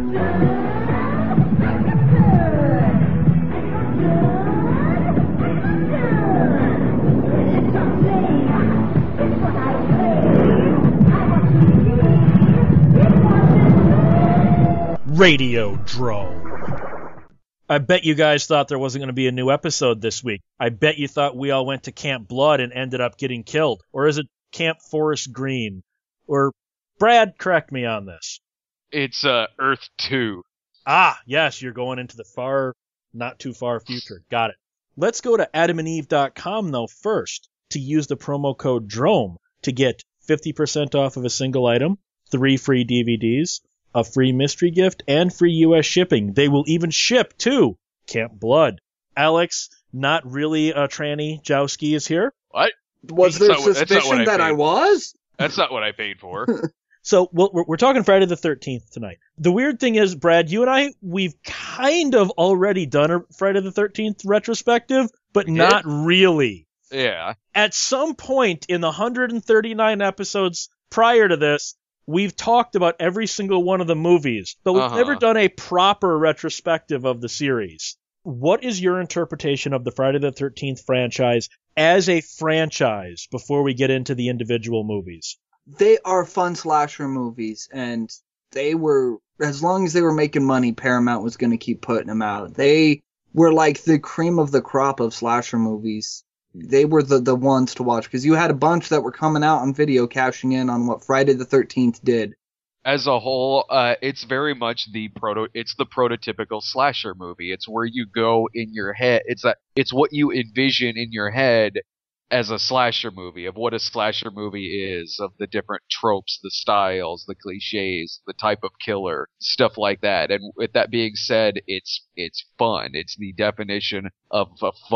Radiodrome. I bet you guys thought there wasn't going to be a new episode this week. I bet you thought we all went to Camp Blood and ended up getting killed. Or is it Camp Forest Green? Or, Brad, correct me on this. It's Earth 2. Ah, yes, you're going into the far, not too far future. Got it. Let's go to adamandeve.com, though, first, to use the promo code DROME to get 50% off of a single item, 3 free DVDs, a free mystery gift, and free U.S. shipping. They will even ship to Camp Blood. Alex, not really a tranny, Jowski is here. What? Was there suspicion that I was? That's not what I paid for. So we're talking Friday the 13th tonight. The weird thing is, Brad, you and I, we've kind of already done a Friday the 13th retrospective, but not really. Yeah. At some point in the 139 episodes prior to this, we've talked about every single one of the movies, but we've never done a proper retrospective of the series. What is your interpretation of the Friday the 13th franchise as a franchise before we get into the individual movies? They are fun slasher movies, and they were, as long as they were making money, Paramount was going to keep putting them out. They were like the cream of the crop of slasher movies. They were the ones to watch, because you had a bunch that were coming out on video cashing in on what Friday the 13th did. As a whole, it's very much it's the prototypical slasher movie. It's where you go in your head. It's what you envision in your head as a slasher movie, of what a slasher movie is, of the different tropes, the styles, the cliches, the type of killer, stuff like that. And with that being said, it's fun. It's the definition of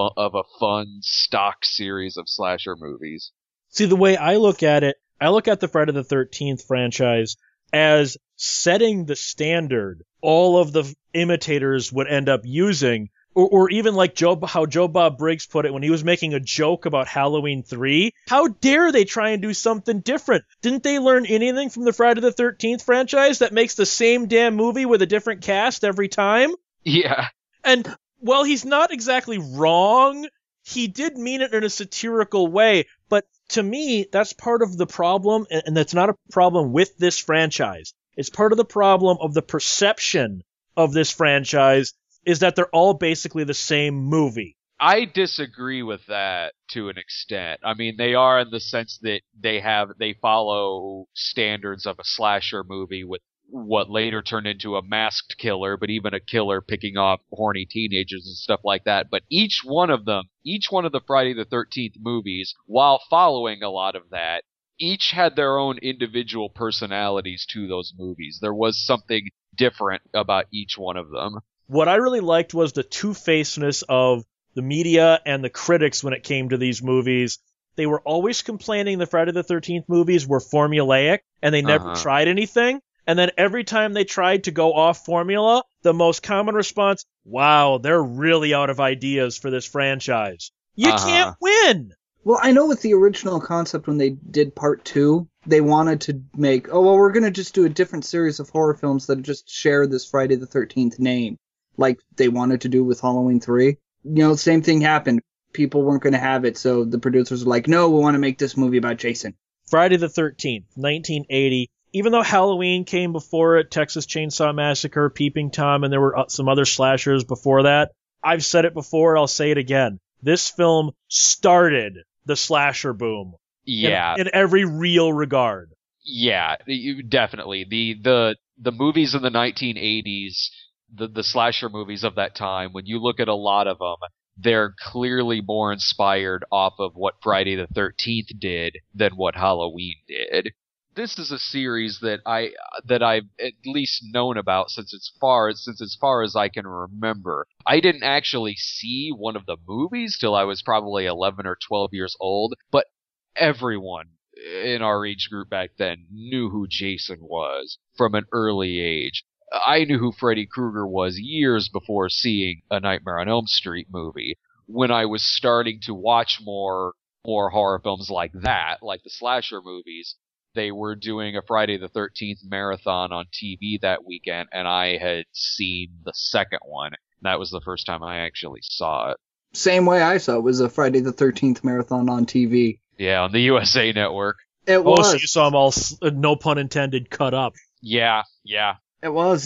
a fun stock series of slasher movies. See, the way I look at it, I look at the Friday the 13th franchise as setting the standard all of the imitators would end up using. Or even like how Joe Bob Briggs put it when he was making a joke about Halloween 3. How dare they try and do something different? Didn't they learn anything from the Friday the 13th franchise that makes the same damn movie with a different cast every time? Yeah. And while he's not exactly wrong, he did mean it in a satirical way. But to me, that's part of the problem, and that's not a problem with this franchise. It's part of the problem of the perception of this franchise, is that they're all basically the same movie. I disagree with that to an extent. I mean, they are in the sense that they follow standards of a slasher movie with what later turned into a masked killer, but even a killer picking off horny teenagers and stuff like that. But each one of the Friday the 13th movies, while following a lot of that, each had their own individual personalities to those movies. There was something different about each one of them. What I really liked was the two-facedness of the media and the critics when it came to these movies. They were always complaining the Friday the 13th movies were formulaic, and they never tried anything. And then every time they tried to go off formula, the most common response, wow, they're really out of ideas for this franchise. You can't win! Well, I know with the original concept when they did part 2, they wanted to make, we're going to just do a different series of horror films that just share this Friday the 13th name, like they wanted to do with Halloween 3. You know, same thing happened. People weren't going to have it, so the producers were like, no, we want to make this movie about Jason. Friday the 13th, 1980. Even though Halloween came before it, Texas Chainsaw Massacre, Peeping Tom, and there were some other slashers before that, I've said it before, I'll say it again. This film started the slasher boom. Yeah. In every real regard. Yeah, definitely. The movies in the 1980s, the slasher movies of that time, when you look at a lot of them, they're clearly more inspired off of what Friday the 13th did than what Halloween did. This is a series that I've at least known about since as far as I can remember. I didn't actually see one of the movies till I was probably 11 or 12 years old, but everyone in our age group back then knew who Jason was from an early age. I knew who Freddy Krueger was years before seeing a Nightmare on Elm Street movie. When I was starting to watch more horror films like that, like the slasher movies, they were doing a Friday the 13th marathon on TV that weekend, and I had seen the second one. That was the first time I actually saw it. Same way I saw it, was a Friday the 13th marathon on TV. Yeah, on the USA Network. It was. Oh, so you saw them all, no pun intended, cut up. Yeah. It was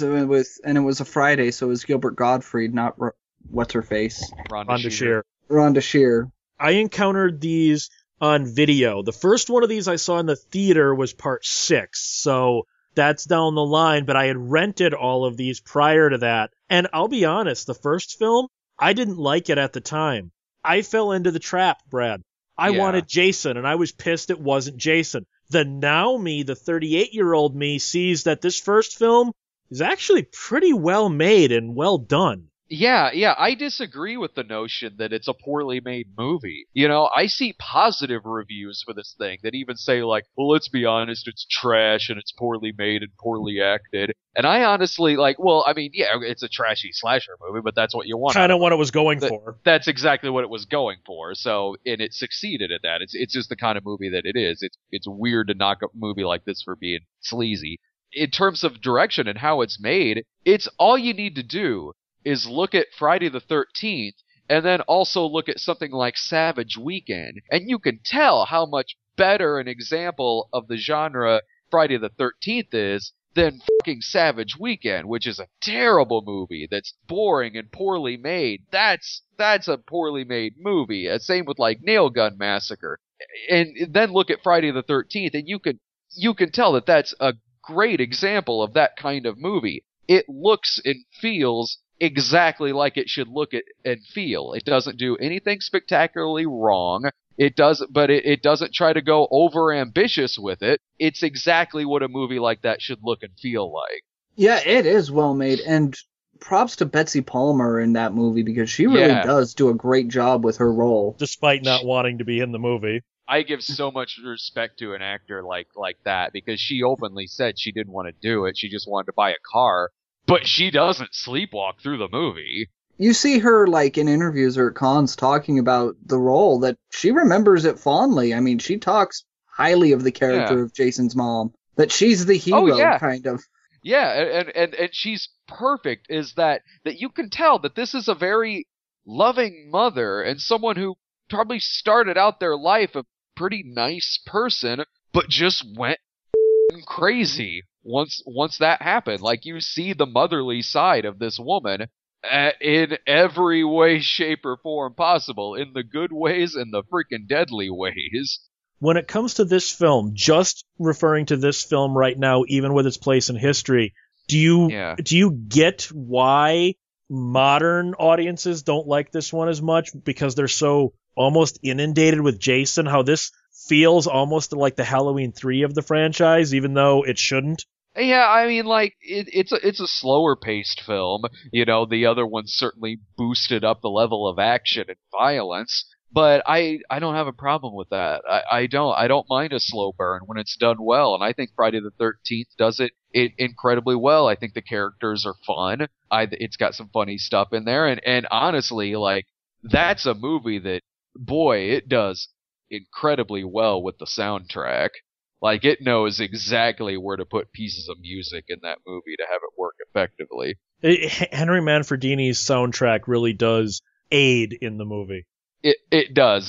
a Friday, so it was Gilbert Gottfried, not what's her face, Rhonda Shear. Rhonda Shear. I encountered these on video. The first one of these I saw in the theater was part 6, so that's down the line, but I had rented all of these prior to that. And I'll be honest, the first film, I didn't like it at the time. I fell into the trap, Brad. I wanted Jason, and I was pissed it wasn't Jason. The now me, the 38-year-old me, sees that this first film is actually pretty well made and well done. Yeah, I disagree with the notion that it's a poorly made movie. You know, I see positive reviews for this thing that even say, like, well, let's be honest, it's trash and it's poorly made and poorly acted. And I honestly, like, well, I mean, yeah, it's a trashy slasher movie, but that's what you want. Kind of what it was going for. That's exactly what it was going for. So, and it succeeded at that. It's just the kind of movie that it is. It's weird to knock a movie like this for being sleazy. In terms of direction and how it's made, it's all you need to do is look at Friday the 13th and then also look at something like Savage Weekend, and you can tell how much better an example of the genre Friday the 13th is than fucking Savage Weekend, which is a terrible movie that's boring and poorly made. That's a poorly made movie. Same with like Nail Gun Massacre. And then look at Friday the 13th, and you can tell that that's a great example of that kind of movie. It looks and feels exactly like it should look and feel. It doesn't do anything spectacularly wrong. It doesn't try to go over ambitious with it. It's exactly what a movie like that should look and feel like. Yeah, it is well made, and props to Betsy Palmer in that movie, because she really does do a great job with her role. Despite not wanting to be in the movie. I give so much respect to an actor like that, because she openly said she didn't want to do it. She just wanted to buy a car. But she doesn't sleepwalk through the movie. You see her, like, in interviews or at cons talking about the role, that she remembers it fondly. I mean, she talks highly of the character of Jason's mom. That she's the hero, kind of. Yeah, and she's perfect, is that you can tell that this is a very loving mother and someone who probably started out their life a pretty nice person, but just went crazy once that happened. Like, you see the motherly side of this woman in every way, shape, or form possible, in the good ways and the freaking deadly ways. When it comes to this film, just referring to this film right now, even with its place in history, do you get why modern audiences don't like this one as much? Because they're so almost inundated with Jason, how this feels almost like the Halloween 3 of the franchise, even though it shouldn't? Yeah, I mean, like, it's a slower paced film. You know, the other one certainly boosted up the level of action and violence, but I don't have a problem with that. I don't mind a slow burn when it's done well, and I think Friday the 13th does it incredibly well. I think the characters are fun. It's got some funny stuff in there, and honestly, like, that's a movie that, boy, it does incredibly well with the soundtrack. Like, it knows exactly where to put pieces of music in that movie to have it work effectively. Henry Manfredini's soundtrack really does aid in the movie. It does.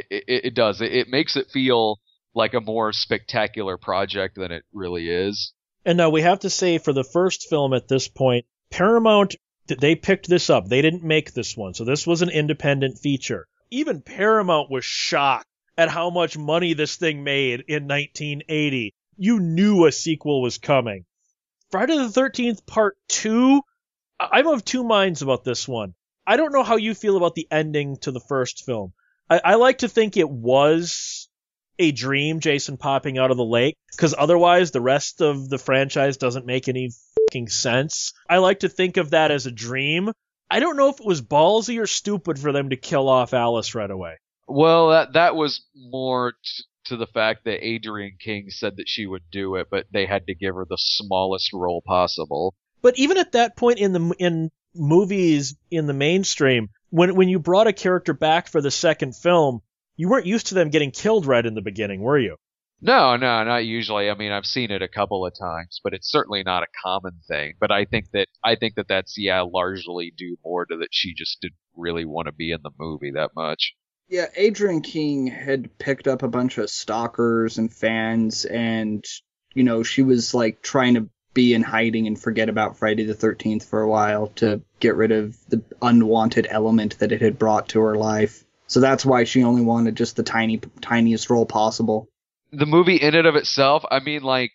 It does. It makes it feel like a more spectacular project than it really is. And now we have to say, for the first film at this point, Paramount, they picked this up. They didn't make this one, so this was an independent feature. Even Paramount was shocked at how much money this thing made in 1980. You knew a sequel was coming. Friday the 13th Part 2, I'm of two minds about this one. I don't know how you feel about the ending to the first film. I like to think it was a dream, Jason popping out of the lake, because otherwise the rest of the franchise doesn't make any fucking sense. I like to think of that as a dream. I don't know if it was ballsy or stupid for them to kill off Alice right away. Well, that was more to the fact that Adrienne King said that she would do it, but they had to give her the smallest role possible. But even at that point in movies in the mainstream, when you brought a character back for the second film, you weren't used to them getting killed right in the beginning, were you? No, no, not usually. I mean, I've seen it a couple of times, but it's certainly not a common thing. But I think that that's largely due more to that she just didn't really want to be in the movie that much. Yeah, Adrian King had picked up a bunch of stalkers and fans, and, she was, like, trying to be in hiding and forget about Friday the 13th for a while to get rid of the unwanted element that it had brought to her life. So that's why she only wanted just the tiniest role possible. The movie in and of itself, I mean, like,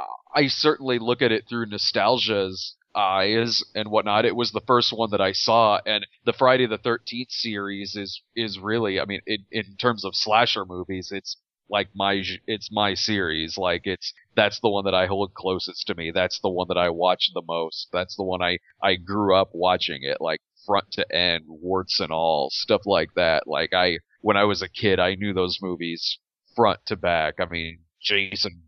I certainly look at it through nostalgia's eyes and whatnot. It was the first one that I saw, and the Friday the 13th series is really, I mean, in terms of slasher movies, it's like it's my series. Like, that's the one that I hold closest to me. That's the one that I watch the most. That's the one I grew up watching it, like, front to end, warts and all, stuff like that. Like, when I was a kid, I knew those movies front to back. I mean, Jason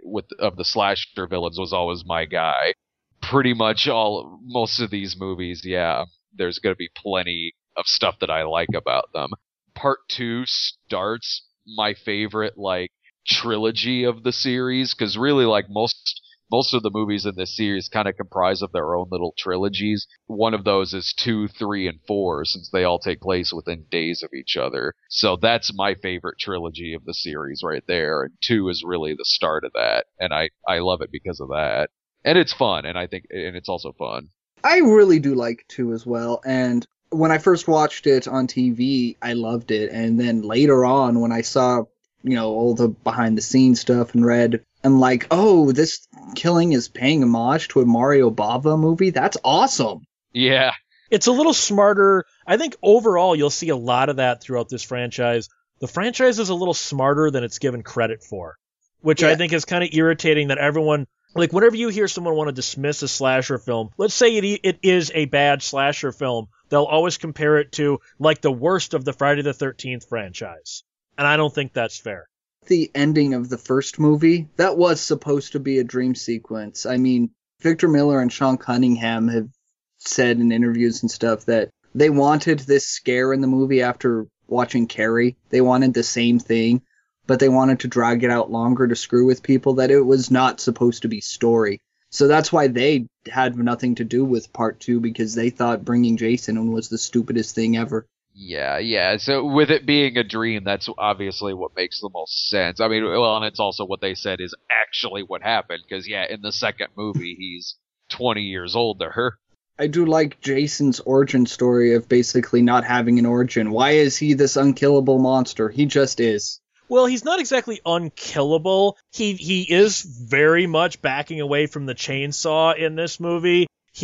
of the slasher villains was always my guy. Pretty much most of these movies, yeah, there's going to be plenty of stuff that I like about them. Part 2 starts my favorite, like, trilogy of the series, because really, like, most of the movies in this series kind of comprise of their own little trilogies. One of those is 2, 3, and 4, since they all take place within days of each other. So that's my favorite trilogy of the series right there, and 2 is really the start of that, and I love it because of that. And it's fun, and it's also fun. I really do like 2 as well, and when I first watched it on TV, I loved it, and then later on, when I saw, all the behind-the-scenes stuff and read, I'm like, oh, this killing is paying homage to a Mario Bava movie? That's awesome. Yeah. It's a little smarter. I think overall you'll see a lot of that throughout this franchise. The franchise is a little smarter than it's given credit for, which I think is kind of irritating that everyone, like, whenever you hear someone want to dismiss a slasher film, let's say it is a bad slasher film, they'll always compare it to, like, the worst of the Friday the 13th franchise. And I don't think that's fair. The ending of the first movie, that was supposed to be a dream sequence. I mean, Victor Miller and Sean Cunningham have said in interviews and stuff that they wanted this scare in the movie after watching Carrie. They wanted the same thing, but they wanted to drag it out longer to screw with people, that it was not supposed to be story. So that's why they had nothing to do with part 2, because they thought bringing Jason in was the stupidest thing ever. Yeah. So with it being a dream, that's obviously what makes the most sense. I mean, well, and it's also what they said is actually what happened, because, in the second movie, he's 20 years older. I do like Jason's origin story of basically not having an origin. Why is he this unkillable monster? He just is. Well, he's not exactly unkillable. He is very much backing away from the chainsaw in this movie.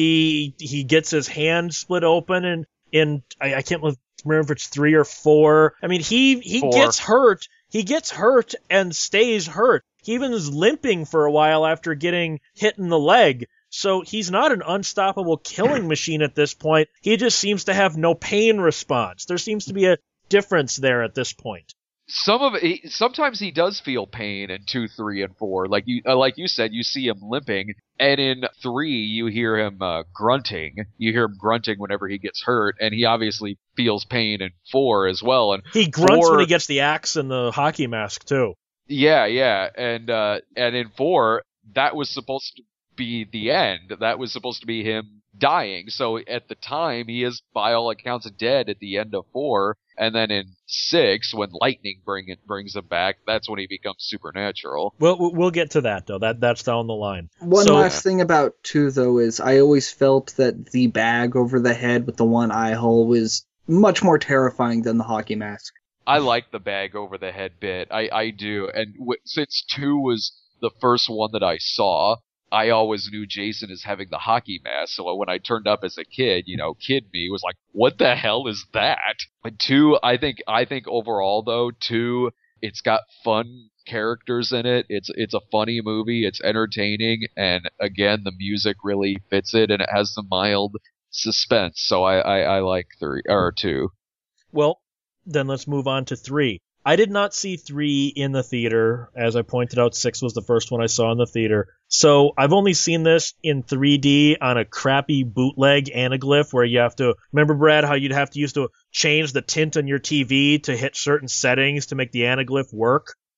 He gets his hand split open, and I can't remember if it's 3 or 4. I mean, he 4. gets hurt. He gets hurt and stays hurt. He even is limping for a while after getting hit in the leg. So he's not an unstoppable killing machine at this point. He just seems to have no pain response. There seems to be a difference there at this point. Sometimes he does feel pain in 2, 3, and 4. Like you said, you see him limping, and in 3 you hear him grunting. You hear him grunting whenever he gets hurt, and he obviously feels pain in 4 as well. And he grunts when he gets the axe and the hockey mask too. Yeah, and in 4 that was supposed to be the end. That was supposed to be him dying. So at the time, he is by all accounts dead at the end of 4. And then in 6, when lightning brings him back, that's when he becomes supernatural. We'll get to that, though. That's down the line. One last thing about 2, though, is I always felt that the bag over the head with the one eye hole was much more terrifying than the hockey mask. I like the bag over the head bit. I do. And since 2 was the first one that I saw, I always knew Jason as having the hockey mask, so when I turned up as a kid, kid me was like, what the hell is that? But 2, I think overall though, 2, it's got fun characters in it. It's a funny movie. It's entertaining, and again, the music really fits it, and it has some mild suspense. So I like 2. Well, then let's move on to 3. I did not see 3 in the theater. As I pointed out, 6 was the first one I saw in the theater. So I've only seen this in 3D on a crappy bootleg anaglyph where you have to, remember, Brad, how you'd have to use to change the tint on your TV to hit certain settings to make the anaglyph work?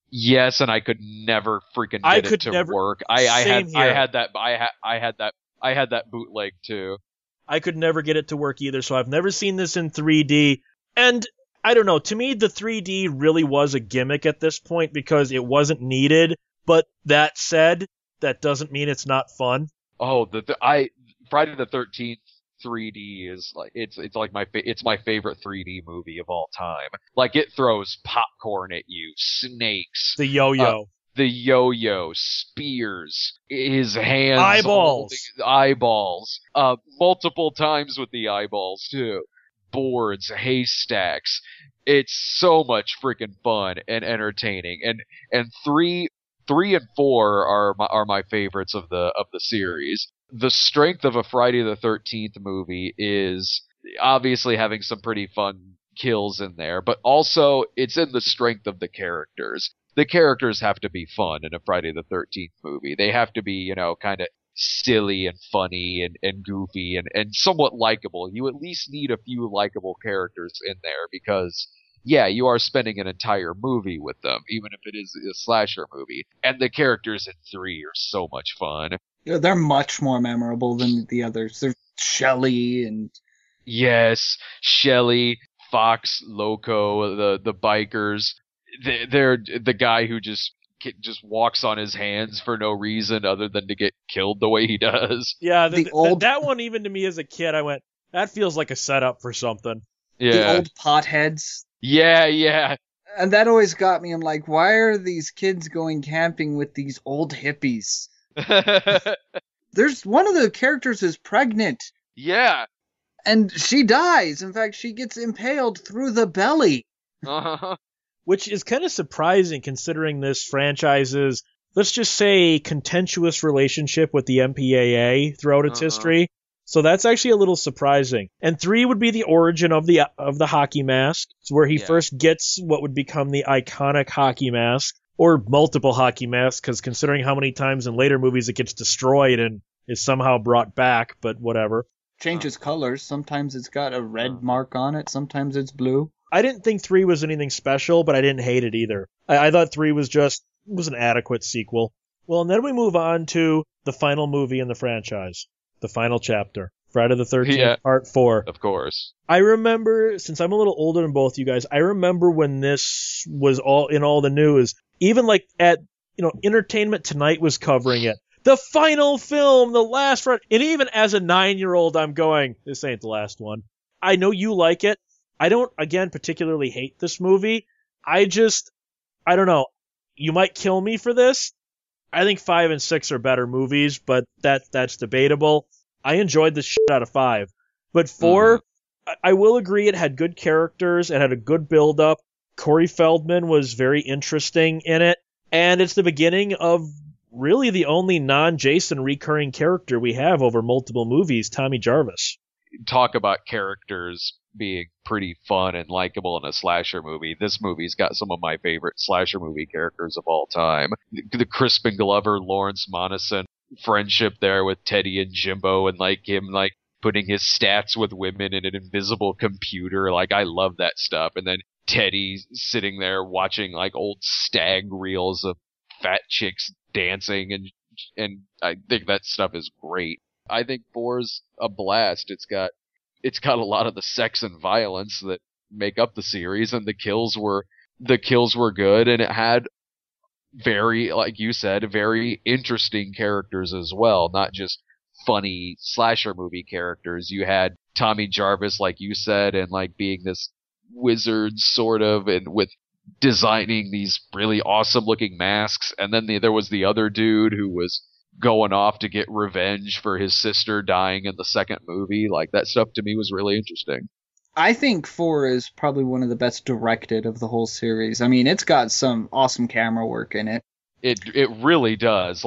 Yes, and I could never freaking I get could it to never- work. Same here. I had that bootleg too. I could never get it to work either, so I've never seen this in 3D. And I don't know, to me the 3D really was a gimmick at this point because it wasn't needed, but that said, that doesn't mean it's not fun. Oh, Friday the 13th 3D is like it's like it's my favorite 3D movie of all time. Like it throws popcorn at you, snakes, The yo-yo. the yo-yo, spears, his hands, Eyeballs. multiple times with the eyeballs too, boards, haystacks. It's so much freaking fun and entertaining. And three and four are my favorites of the series. The strength of a Friday the 13th movie is obviously having some pretty fun kills in there, but also it's in the strength of the characters. The characters have to be fun in a Friday the 13th movie. They have to be, kind of silly and funny and goofy and somewhat likable. You at least need a few likable characters in there because, yeah, you are spending an entire movie with them, even if it is a slasher movie. And the characters in 3 are so much fun. Yeah, they're much more memorable than the others. There's Shelley and... Yes, Shelley, Fox, Loco, the bikers. They're the guy who just walks on his hands for no reason other than to get killed the way he does. Yeah, that one, even to me as a kid, I went, that feels like a setup for something. Yeah. The old potheads. Yeah. And that always got me. I'm like, why are these kids going camping with these old hippies? There's one of the characters is pregnant. Yeah. And she dies. In fact, she gets impaled through the belly. Uh-huh. Which is kind of surprising considering this franchise's, let's just say, contentious relationship with the MPAA throughout its history. So that's actually a little surprising. And 3 would be the origin of the hockey mask. It's where he first gets what would become the iconic hockey mask, or multiple hockey masks, because considering how many times in later movies it gets destroyed and is somehow brought back, but whatever. Changes colors. Sometimes it's got a red mark on it. Sometimes it's blue. I didn't think 3 was anything special, but I didn't hate it either. I thought 3 was an adequate sequel. Well, and then we move on to the final movie in the franchise. The final chapter. Friday the 13th, Part 4. Of course. I remember, since I'm a little older than both you guys, I remember when this was all in all the news. Even like at, Entertainment Tonight was covering it. The final film, the last run. And even as a 9-year-old, I'm going, this ain't the last one. I know you like it. I don't, again, particularly hate this movie. I don't know. You might kill me for this. I think 5 and 6 are better movies, but that's debatable. I enjoyed the shit out of 5. But 4, I will agree it had good characters. It had a good build-up. Corey Feldman was very interesting in it. And it's the beginning of really the only non-Jason recurring character we have over multiple movies, Tommy Jarvis. Talk about characters being pretty fun and likable in a slasher movie. This movie's got some of my favorite slasher movie characters of all time. The Crispin Glover, Lawrence Monason friendship there with Teddy and Jimbo, and him putting his stats with women in an invisible computer. I love that stuff. And then Teddy sitting there watching old stag reels of fat chicks dancing, and I think that stuff is great. I think 4's a blast. It's got a lot of the sex and violence that make up the series, and the kills were good, and it had very, like you said, very interesting characters as well, not just funny slasher movie characters. You had Tommy Jarvis, like you said, and being this wizard sort of, and with designing these really awesome looking masks, and then there was the other dude who was going off to get revenge for his sister dying in the second movie. That stuff to me was really interesting. I think 4 is probably one of the best directed of the whole series. I mean, it's got some awesome camera work in it. It really does.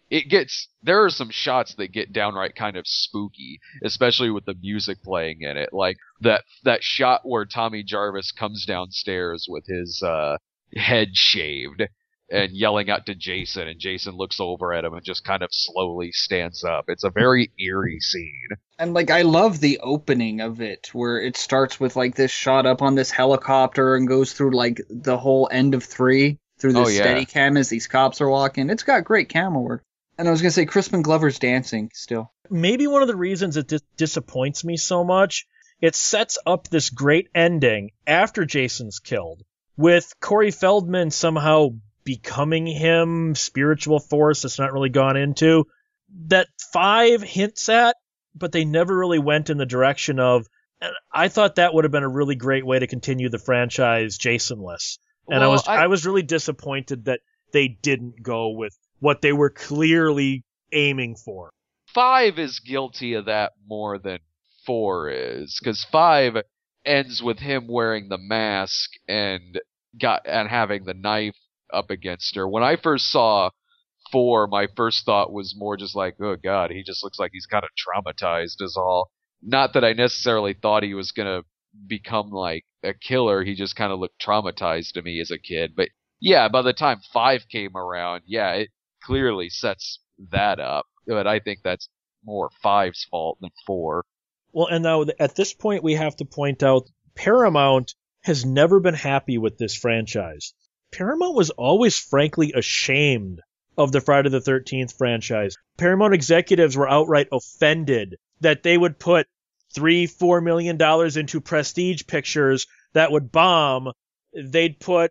There are some shots that get downright kind of spooky, especially with the music playing in it. That shot where Tommy Jarvis comes downstairs with his head shaved and yelling out to Jason, and Jason looks over at him and just kind of slowly stands up. It's a very eerie scene. And I love the opening of it, where it starts with this shot up on this helicopter and goes through the whole end of 3. through the Oh, yeah. steady cam as these cops are walking. It's got great camera work. And I was going to say, Crispin Glover's dancing still. Maybe one of the reasons it disappoints me so much, it sets up this great ending after Jason's killed, with Corey Feldman somehow becoming him, spiritual force that's not really gone into, that 5 hints at, but they never really went in the direction of. And I thought that would have been a really great way to continue the franchise Jasonless. And Well, I was really disappointed that they didn't go with what they were clearly aiming for. 5 is guilty of that more than 4 is, because 5 ends with him wearing the mask and having the knife up against her. When I first saw 4, my first thought was more just like, oh god, he just looks like he's kind of traumatized is all. Not that I necessarily thought he was gonna become like a killer, he just kind of looked traumatized to me as a kid. But yeah, by the time 5 came around, yeah, it clearly sets that up. But I think that's more 5's fault than 4. Well, and now at this point we have to point out Paramount has never been happy with this franchise. Paramount was always frankly ashamed of the Friday the 13th franchise. Paramount executives were outright offended that they would put $3-4 million into prestige pictures that would bomb. They'd put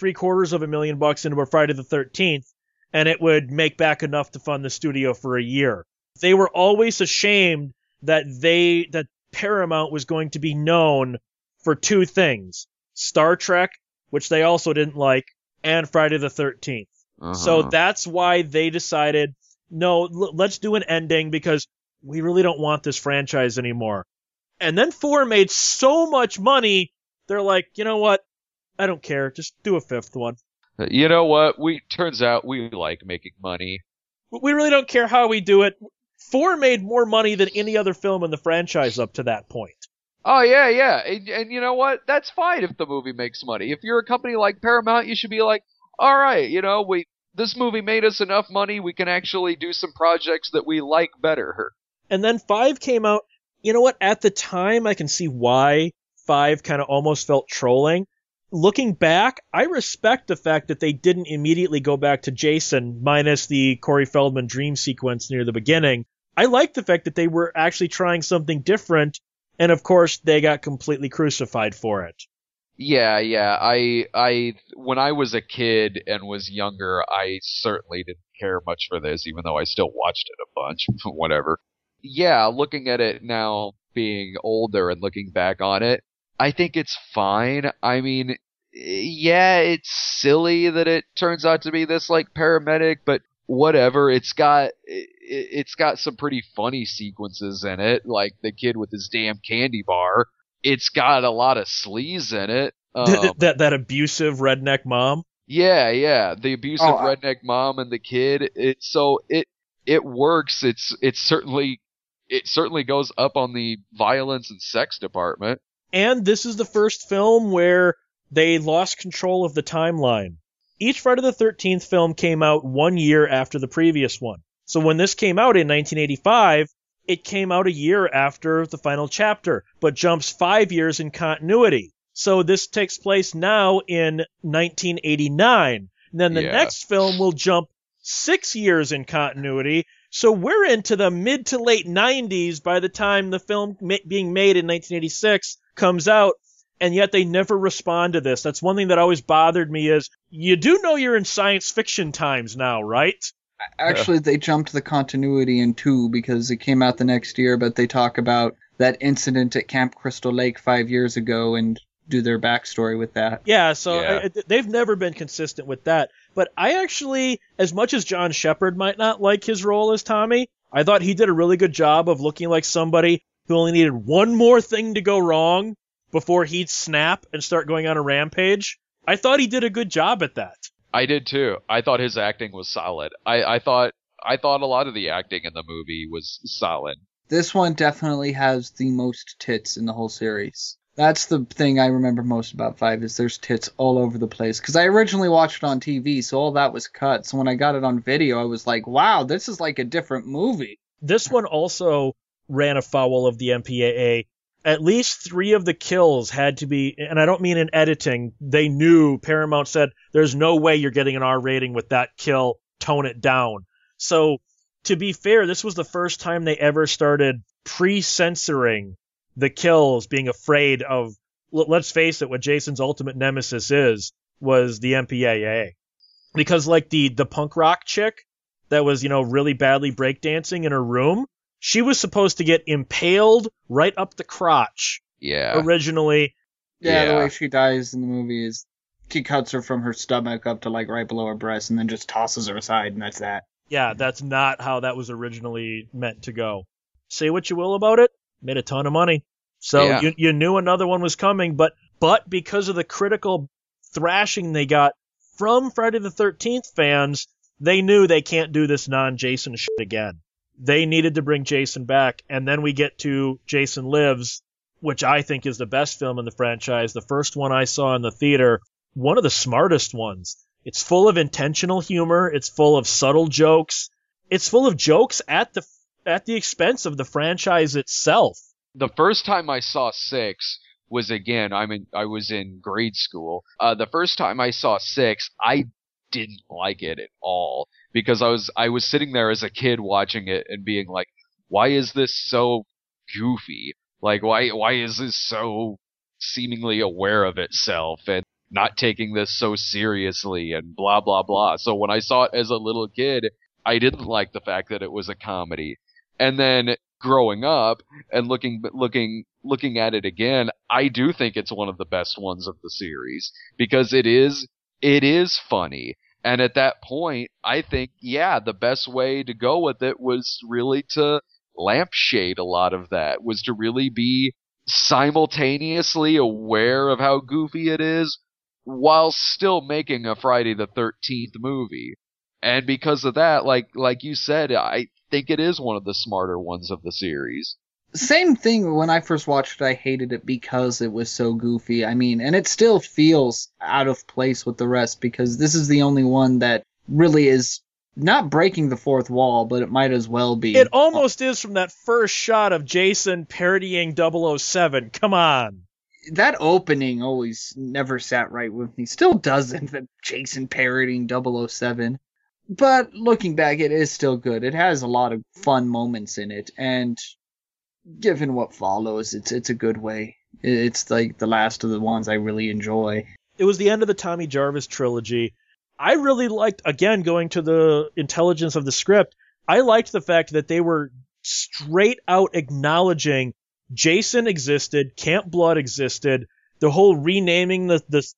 $750,000 into a Friday the 13th, and it would make back enough to fund the studio for a year. They were always ashamed that Paramount was going to be known for 2 things: Star Trek, which they also didn't like, and Friday the 13th. Uh-huh. So that's why they decided, no, let's do an ending because we really don't want this franchise anymore. And then 4 made so much money, they're like, you know what? I don't care. Just do a 5th one. You know what? Turns out we like making money. We really don't care how we do it. 4 made more money than any other film in the franchise up to that point. Oh, yeah. And you know what? That's fine if the movie makes money. If you're a company like Paramount, you should be like, all right, this movie made us enough money, we can actually do some projects that we like better. And then 5 came out. You know what? At the time, I can see why 5 kind of almost felt trolling. Looking back, I respect the fact that they didn't immediately go back to Jason, minus the Corey Feldman dream sequence near the beginning. I like the fact that they were actually trying something different, and of course, they got completely crucified for it. Yeah. I when I was a kid and was younger, I certainly didn't care much for this, even though I still watched it a bunch. Whatever. Yeah, looking at it now, being older and looking back on it, I think it's fine. I mean, yeah, it's silly that it turns out to be this like paramedic, but whatever. It's got some pretty funny sequences in it, like the kid with his damn candy bar. It's got a lot of sleaze in it. That abusive redneck mom. Yeah, the abusive redneck mom and the kid. It works. It certainly goes up on the violence and sex department. And this is the first film where they lost control of the timeline. Each Friday the 13th film came out 1 year after the previous one. So when this came out in 1985, it came out a year after the final chapter, but jumps 5 years in continuity. So this takes place now in 1989. And then the next film will jump 6 years in continuity. So we're into the mid to late 90s by the time the film being made in 1986 comes out, and yet they never respond to this. That's one thing that always bothered me is, you do know you're in science fiction times now, right? Actually, they jumped the continuity in 2 because it came out the next year, but they talk about that incident at Camp Crystal Lake 5 years ago and do their backstory with that. Yeah, so they've never been consistent with that. But I actually, as much as John Shepard might not like his role as Tommy, I thought he did a really good job of looking like somebody who only needed one more thing to go wrong before he'd snap and start going on a rampage. I thought he did a good job at that. I did too. I thought his acting was solid. I thought a lot of the acting in the movie was solid. This one definitely has the most tits in the whole series. That's the thing I remember most about 5 is there's tits all over the place. Because I originally watched it on TV, so all that was cut. So when I got it on video, I was like, wow, this is like a different movie. This one also ran afoul of the MPAA. at least 3 of the kills had to be, and I don't mean in editing, they knew, Paramount said, there's no way you're getting an R rating with that kill, tone it down. So, to be fair, this was the first time they ever started pre-censoring the kills, being afraid of, let's face it, what Jason's ultimate nemesis was the MPAA. Because like the punk rock chick that was, really badly breakdancing in her room, she was supposed to get impaled right up the crotch. Yeah. Originally. Yeah, the way she dies in the movie is he cuts her from her stomach up to like right below her breast and then just tosses her aside, and that's that. Yeah, that's not how that was originally meant to go. Say what you will about it, made a ton of money. So you knew another one was coming, but because of the critical thrashing they got from Friday the 13th fans, they knew they can't do this non-Jason shit again. They needed to bring Jason back, and then we get to Jason Lives, which I think is the best film in the franchise. The first one I saw in the theater, one of the smartest ones. It's full of intentional humor. It's full of subtle jokes. It's full of jokes at the expense of the franchise itself. The first time I saw 6 was, again, I was in grade school. The first time I saw 6, I didn't like it at all, because I was sitting there as a kid watching it and being like, why is this so goofy? Like, why is this so seemingly aware of itself and not taking this so seriously and blah, blah, blah. So when I saw it as a little kid, I didn't like the fact that it was a comedy. And then growing up and looking at it again, I do think it's one of the best ones of the series, because it is funny. And at that point, I think, the best way to go with it was really to lampshade a lot of that, was to really be simultaneously aware of how goofy it is while still making a Friday the 13th movie. And because of that, like you said, I think it is one of the smarter ones of the series. Same thing, when I first watched it, I hated it because it was so goofy. I mean, and it still feels out of place with the rest, because this is the only one that really is not breaking the fourth wall, but it might as well be. It almost is, from that first shot of Jason parodying 007. Come on. That opening always never sat right with me. Still doesn't, that Jason parodying 007. But looking back, it is still good. It has a lot of fun moments in it, and given what follows, it's a good way. It's like the last of the ones I really enjoy. It was the end of the Tommy Jarvis trilogy. I really liked, again, going to the intelligence of the script, I liked the fact that they were straight out acknowledging Jason existed, Camp Blood existed, the whole renaming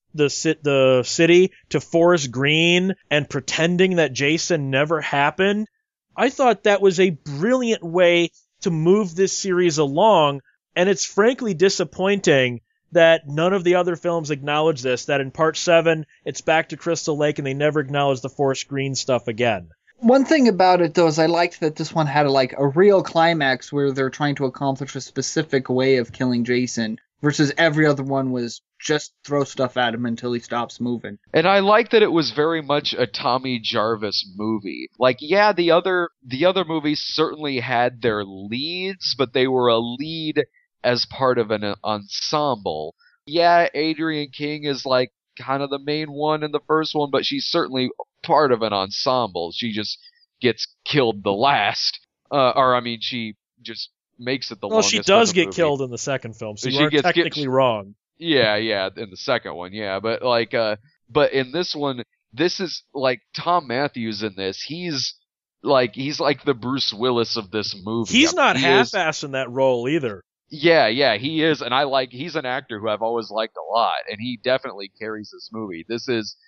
the city to Forest Green and pretending that Jason never happened. I thought that was a brilliant way to move this series along, and it's frankly disappointing that none of the other films acknowledge this, that in Part 7, it's back to Crystal Lake and they never acknowledge the Forest Green stuff again. One thing about it, though, is I liked that this one had a real climax where they're trying to accomplish a specific way of killing Jason, versus every other one was just throw stuff at him until he stops moving. And I like that it was very much a Tommy Jarvis movie. Like, yeah, the other movies certainly had their leads, but they were a lead as part of an ensemble. Yeah, Adrienne King is like kind of the main one in the first one, but she's certainly part of an ensemble. She just gets killed the last. She just makes it the longest. Well, she does get movie. killed in the second film, so you are technically wrong. Yeah, in the second one, yeah. But but in this one, this is like Tom Matthews in this. He's like the Bruce Willis of this movie. He's not half-assed in that role either. Yeah, he is, and he's an actor who I've always liked a lot, and he definitely carries this movie. This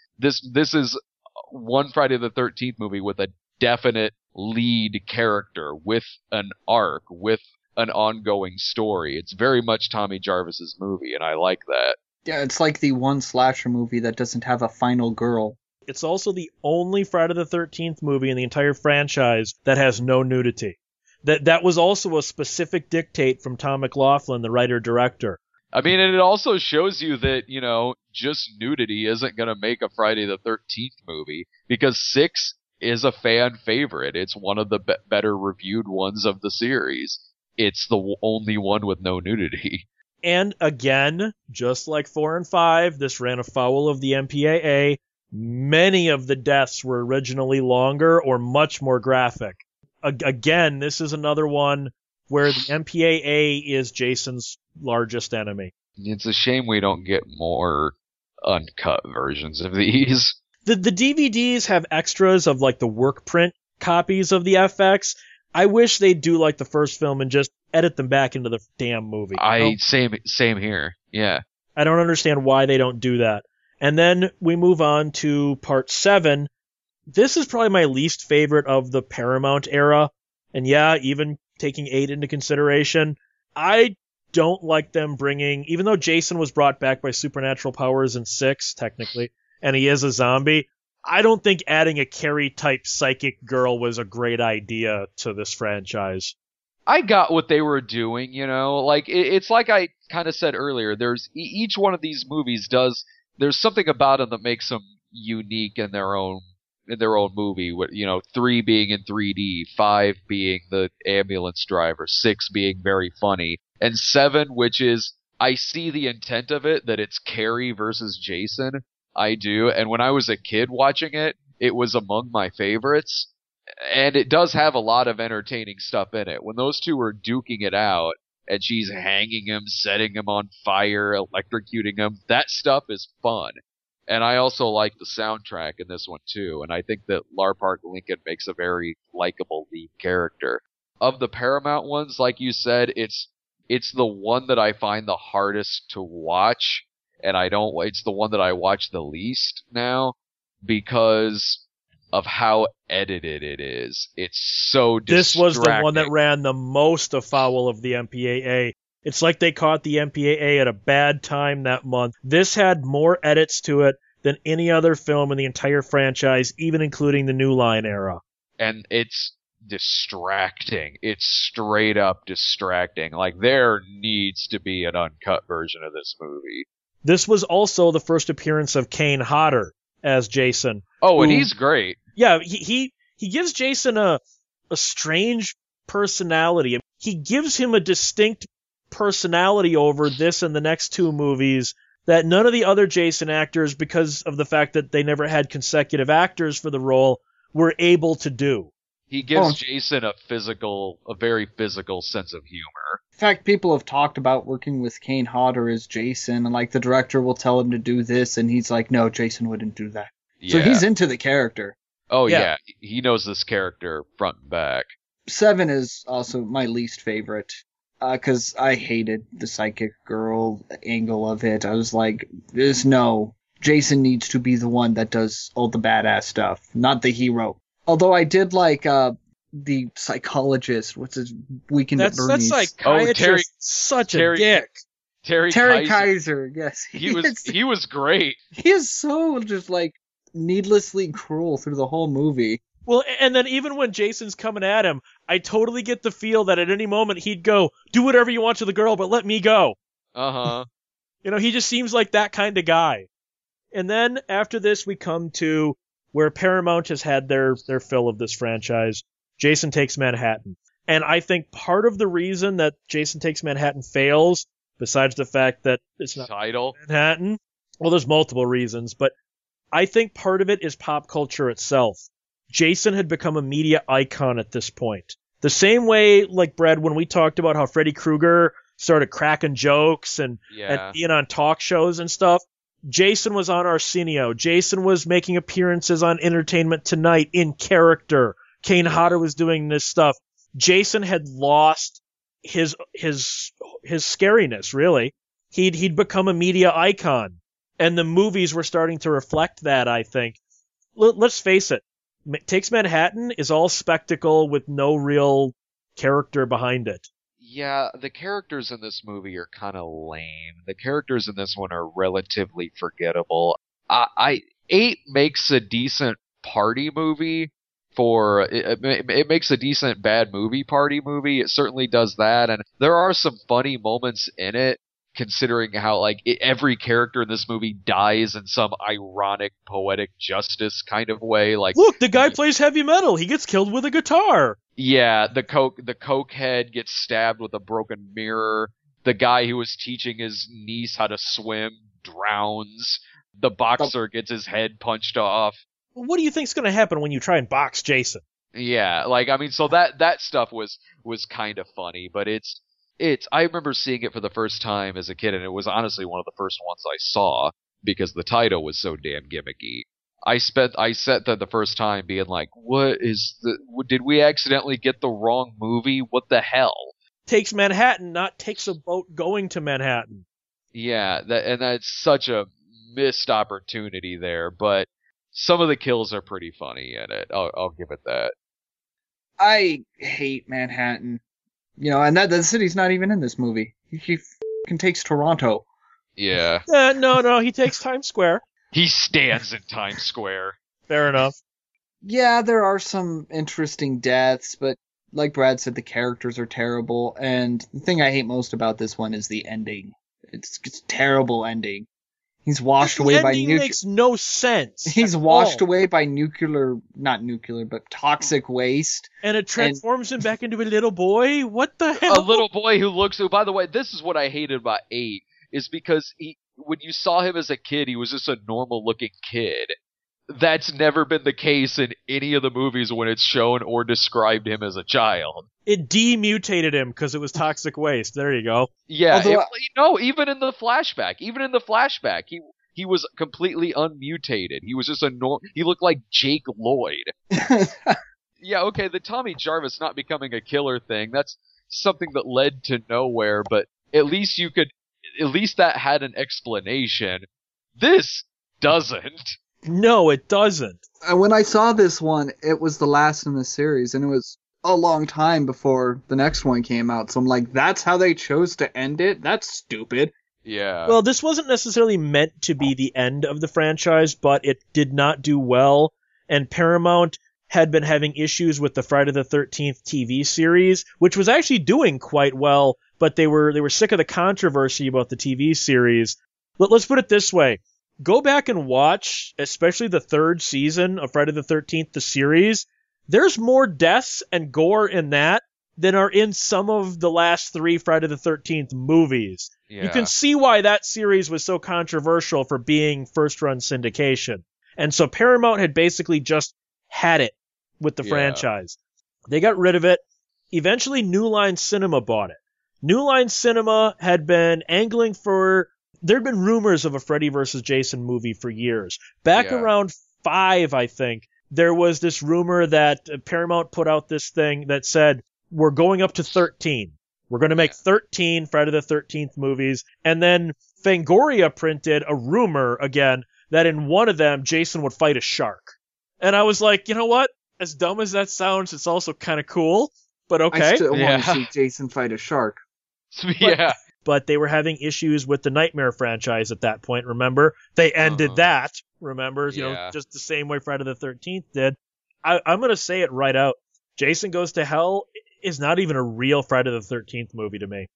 is one Friday the 13th movie with a definite lead character, with an arc, with an ongoing story. It's very much Tommy Jarvis's movie, and I like that. Yeah, it's like the one slasher movie that doesn't have a final girl. It's also the only Friday the 13th movie in the entire franchise that has no nudity. That was also a specific dictate from Tom McLaughlin, the writer-director. I mean, and it also shows you that, just nudity isn't going to make a Friday the 13th movie, because 6 is a fan favorite. It's one of the better reviewed ones of the series. it's the only one with no nudity. And again, just like 4 and 5, this ran afoul of the MPAA. Many of the deaths were originally longer or much more graphic. Again, this is another one where the MPAA is Jason's largest enemy. It's a shame we don't get more uncut versions of these. The DVDs have extras of like the work print copies of the FX. I wish they'd do like the first film and just edit them back into the damn movie. Same here. Yeah. I don't understand why they don't do that. And then we move on to part 7. This is probably my least favorite of the Paramount era. And yeah, even taking 8 into consideration, I don't like them bringing, even though Jason was brought back by supernatural powers in 6, technically, and he is a zombie, I don't think adding a Carrie-type psychic girl was a great idea to this franchise. I got what they were doing, you know? Like, it's like I kind of said earlier, there's each one of these movies there's something about them that makes them unique in their own movie. You know, 3 being in 3D, 5 being the ambulance driver, 6 being very funny, and 7, which is, I see the intent of it, that it's Carrie versus Jason. I do, and when I was a kid watching it, it was among my favorites, and it does have a lot of entertaining stuff in it. When those two are duking it out, and she's hanging him, setting him on fire, electrocuting him, that stuff is fun. And I also like the soundtrack in this one too, and I think that Lar Park Lincoln makes a very likable lead character. Of the Paramount ones, like you said, it's the one that I find the hardest to watch, and it's the one that I watch the least now, because of how edited it is. It's so distracting. This was the one that ran the most afoul of the MPAA. It's like they caught the MPAA at a bad time that month. This had more edits to it than any other film in the entire franchise, even including the New Line era. And it's distracting. It's straight up distracting. Like, there needs to be an uncut version of this movie. This was also the first appearance of Kane Hodder as Jason. Oh, and he's great. Yeah, he gives Jason a strange personality. He gives him a distinct personality over this and the next 2 movies that none of the other Jason actors, because of the fact that they never had consecutive actors for the role, were able to do. He gives Jason a very physical sense of humor. In fact, people have talked about working with Kane Hodder as Jason, and like the director will tell him to do this, and he's like, no, Jason wouldn't do that. Yeah. So he's into the character. Oh, yeah. He knows this character front and back. 7 is also my least favorite, because I hated the psychic girl angle of it. I was like, Jason needs to be the one that does all the badass stuff, not the hero. Although I did like the psychologist. What's his Weekend at Bernie's? That psychiatrist, such a dick. Terry Kaiser, yes. He was great. He is so just like needlessly cruel through the whole movie. Well, and then even when Jason's coming at him, I totally get the feel that at any moment he'd go, do whatever you want to the girl, but let me go. Uh-huh. You know, he just seems like that kind of guy. And then after this, we come to where Paramount has had their fill of this franchise, Jason Takes Manhattan. And I think part of the reason that Jason Takes Manhattan fails, besides the fact that it's not title Manhattan, well, there's multiple reasons, but I think part of it is pop culture itself. Jason had become a media icon at this point. The same way, like, Brad, when we talked about how Freddy Krueger started cracking jokes and being on talk shows and stuff, Jason was on Arsenio. Jason was making appearances on Entertainment Tonight in character. Kane Hodder was doing this stuff. Jason had lost his scariness, really. He'd become a media icon. And the movies were starting to reflect that, I think. Let's face it. Takes Manhattan is all spectacle with no real character behind it. Yeah, the characters in this movie are kind of lame. The characters in this one are relatively forgettable. 8 makes a decent party movie it makes a decent bad movie party movie. It certainly does that, and there are some funny moments in it considering how like every character in this movie dies in some ironic poetic justice kind of way. Like, look, the guy plays heavy metal. He gets killed with a guitar. Yeah, the coke head gets stabbed with a broken mirror. The guy who was teaching his niece how to swim drowns. The boxer gets his head punched off. What do you think's going to happen when you try and box Jason? Yeah, like, I mean, so that stuff was kind of funny, but I remember seeing it for the first time as a kid, and it was honestly one of the first ones I saw because the title was so damn gimmicky. I sat there the first time being like, did we accidentally get the wrong movie? What the hell? Takes Manhattan, not takes a boat going to Manhattan. Yeah, that's such a missed opportunity there, but some of the kills are pretty funny in it. I'll give it that. I hate Manhattan. And that the city's not even in this movie. He f***ing takes Toronto. Yeah. No, he takes Times Square. He stands in Times Square. Fair enough. Yeah, there are some interesting deaths, but like Brad said, the characters are terrible, and the thing I hate most about this one is the ending. It's a terrible ending. He's washed away by nuclear. Makes no sense. He's washed away by toxic waste. And it transforms him back into a little boy? What the hell? A little boy who by the way, this is what I hated about 8, is because when you saw him as a kid, he was just a normal looking kid. That's never been the case in any of the movies when it's shown or described him as a child. It demutated him because it was toxic waste. There you go. Yeah, even in the flashback, he was completely unmutated. He was just he looked like Jake Lloyd. Yeah, okay, the Tommy Jarvis not becoming a killer thing, that's something that led to nowhere, but at least that had an explanation. This doesn't. No, it doesn't. When I saw this one, it was the last in the series, and it was a long time before the next one came out. So I'm like, that's how they chose to end it? That's stupid. Yeah. Well, this wasn't necessarily meant to be the end of the franchise, but it did not do well, and Paramount had been having issues with the Friday the 13th TV series, which was actually doing quite well, but they were sick of the controversy about the TV series. Let's put it this way. Go back and watch, especially the third season of Friday the 13th, the series. There's more deaths and gore in that than are in some of the last 3 Friday the 13th movies. Yeah. You can see why that series was so controversial for being first-run syndication. And so Paramount had basically just had it with the franchise. They got rid of it. Eventually, New Line Cinema bought it. New Line Cinema had been angling for... There'd been rumors of a Freddy vs. Jason movie for years. Back around 5, I think, there was this rumor that Paramount put out this thing that said, we're going up to 13. We're going to make 13 Friday the 13th movies. And then Fangoria printed a rumor again that in one of them, Jason would fight a shark. And I was like, you know what? As dumb as that sounds, it's also kind of cool. But okay. I still want to see Jason fight a shark. Yeah. But they were having issues with the Nightmare franchise at that point, remember? They ended that, remember? Just the same way Friday the 13th did. I'm going to say it right out. Jason Goes to Hell is not even a real Friday the 13th movie to me.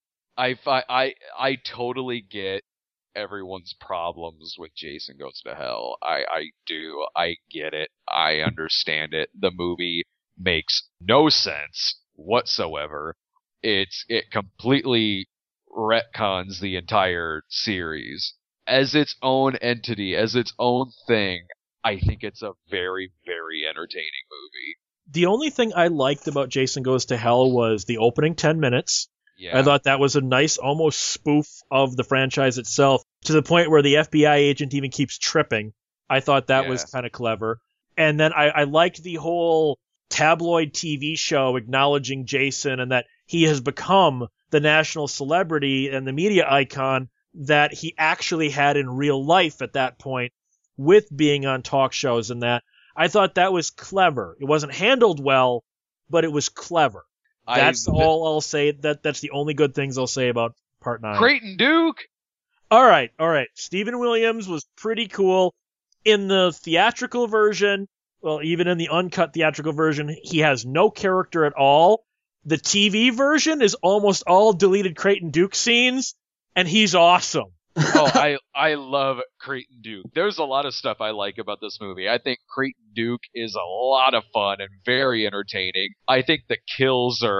I totally get everyone's problems with Jason Goes to Hell. I do. I get it. I understand it. The movie makes no sense whatsoever. It completely retcons the entire series as its own entity, as its own thing. I think it's a very, very entertaining movie. The only thing I liked about Jason Goes to Hell was the opening 10 minutes. Yeah. I thought that was a nice almost spoof of the franchise itself, to the point where the FBI agent even keeps tripping. I thought that was kind of clever. And then I liked the whole tabloid TV show acknowledging Jason and that he has become the national celebrity and the media icon that he actually had in real life at that point, with being on talk shows and that. I thought that was clever. It wasn't handled well, but it was clever. That's all I'll say. That's the only good things I'll say about Part 9. Creighton Duke! All right. Stephen Williams was pretty cool. In the theatrical version, well, even in the uncut theatrical version, he has no character at all. The TV version is almost all deleted Creighton Duke scenes, and he's awesome. Oh, I love Creighton Duke. There's a lot of stuff I like about this movie. I think Creighton Duke is a lot of fun and very entertaining. I think the kills are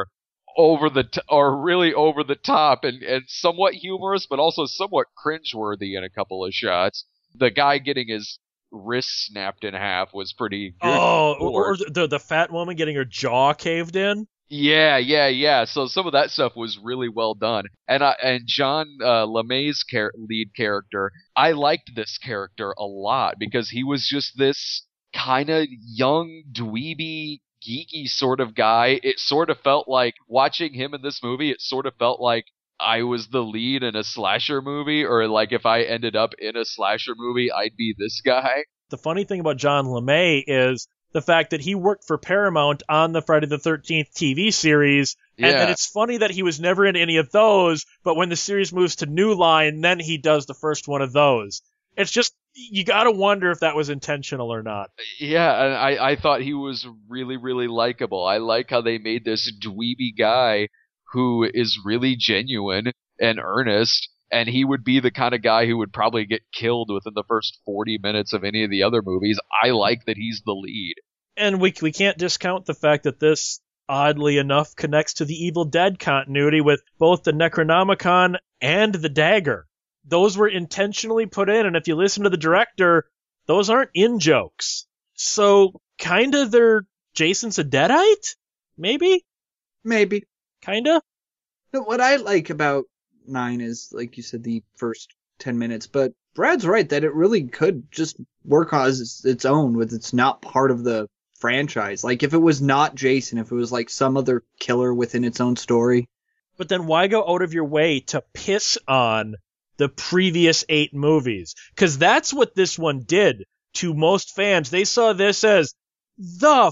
really over the top and somewhat humorous, but also somewhat cringeworthy in a couple of shots. The guy getting his wrist snapped in half was pretty good. Oh, or the fat woman getting her jaw caved in. Yeah. So some of that stuff was really well done. And John LeMay's lead character, I liked this character a lot because he was just this kind of young, dweeby, geeky sort of guy. It sort of felt like, watching him in this movie, it sort of felt like I was the lead in a slasher movie, or like if I ended up in a slasher movie, I'd be this guy. The funny thing about John LeMay is the fact that he worked for Paramount on the Friday the 13th TV series, and that it's funny that he was never in any of those, but when the series moves to New Line, then he does the first one of those. It's just, you gotta wonder if that was intentional or not. Yeah, and I thought he was really, really likable. I like how they made this dweeby guy who is really genuine and earnest, and he would be the kind of guy who would probably get killed within the first 40 minutes of any of the other movies. I like that he's the lead. And we can't discount the fact that this, oddly enough, connects to the Evil Dead continuity with both the Necronomicon and the dagger. Those were intentionally put in, and if you listen to the director, those aren't in-jokes. So, kinda Jason's a Deadite? Maybe? Maybe. Kinda? What I like about 9 is, like you said, the first 10 minutes, but Brad's right that it really could just work as its own, with it's not part of the franchise. Like, if it was not Jason, if it was like some other killer within its own story. But then why go out of your way to piss on the previous 8 movies? Because that's what this one did to most fans. They saw this as the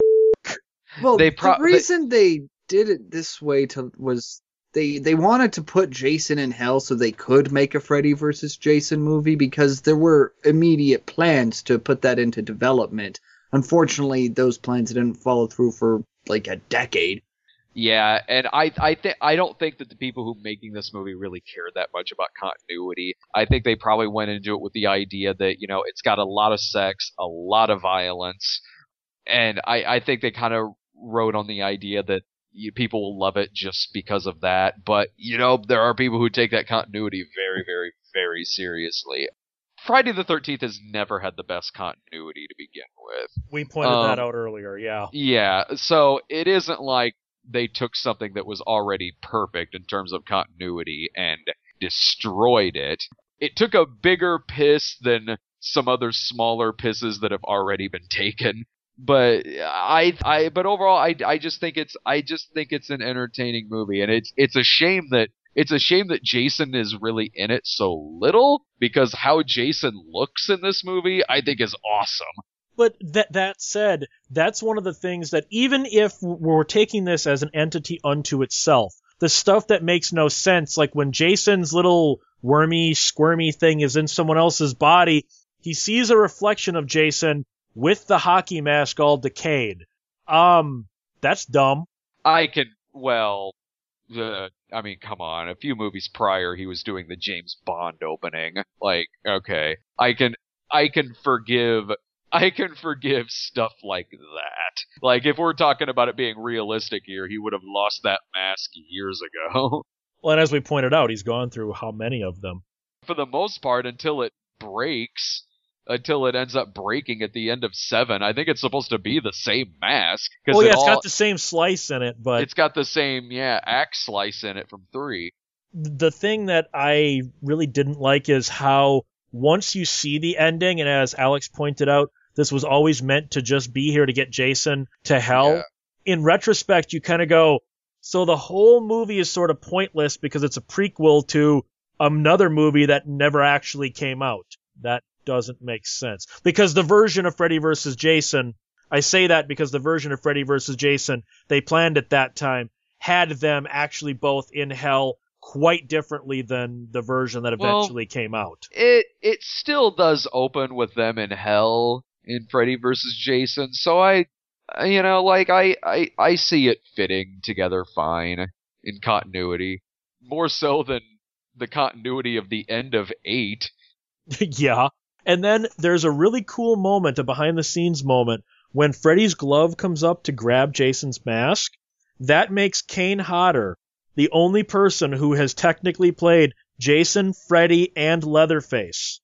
Well, the reason they did it this way was they wanted to put Jason in hell so they could make a Freddy versus Jason movie, because there were immediate plans to put that into development. Unfortunately, those plans didn't follow through for like a decade. Yeah, and I don't think that the people who are making this movie really care that much about continuity. I think they probably went into it with the idea that, you know, it's got a lot of sex, a lot of violence, and I think they kind of rode on the idea that people will love it just because of that. But, you know, there are people who take that continuity very, very, very seriously. Friday the 13th has never had the best continuity to begin with. We pointed that out earlier, yeah. Yeah, so it isn't like they took something that was already perfect in terms of continuity and destroyed it. It took a bigger piss than some other smaller pisses that have already been taken. But but overall, I just think it's an entertaining movie, and it's a shame that Jason is really in it so little, because how Jason looks in this movie, I think, is awesome. But that said, that's one of the things that, even if we're taking this as an entity unto itself, the stuff that makes no sense, like when Jason's little wormy, squirmy thing is in someone else's body, he sees a reflection of Jason with the hockey mask all decayed. That's dumb. I mean, come on. A few movies prior, he was doing the James Bond opening. Like, okay, I can forgive stuff like that. Like, if we're talking about it being realistic here, he would have lost that mask years ago. Well, and as we pointed out, he's gone through how many of them? For the most part, until it ends up breaking at the end of 7. I think it's supposed to be the same mask. Oh yeah, it's got the same slice in it, but it's got the same, axe slice in it from 3. The thing that I really didn't like is how, once you see the ending, and as Alex pointed out, this was always meant to just be here to get Jason to hell. Yeah. In retrospect, you kind of go, so the whole movie is sort of pointless because it's a prequel to another movie that never actually came out. That doesn't make sense. Because the version of Freddy vs. Jason, I say that because the version of Freddy vs. Jason they planned at that time had them actually both in hell quite differently than the version that eventually came out. It still does open with them in hell in Freddy vs. Jason, so I see it fitting together fine in continuity. More so than the continuity of the end of 8. Yeah. And then there's a really cool moment, a behind-the-scenes moment, when Freddy's glove comes up to grab Jason's mask. That makes Kane Hodder the only person who has technically played Jason, Freddy, and Leatherface.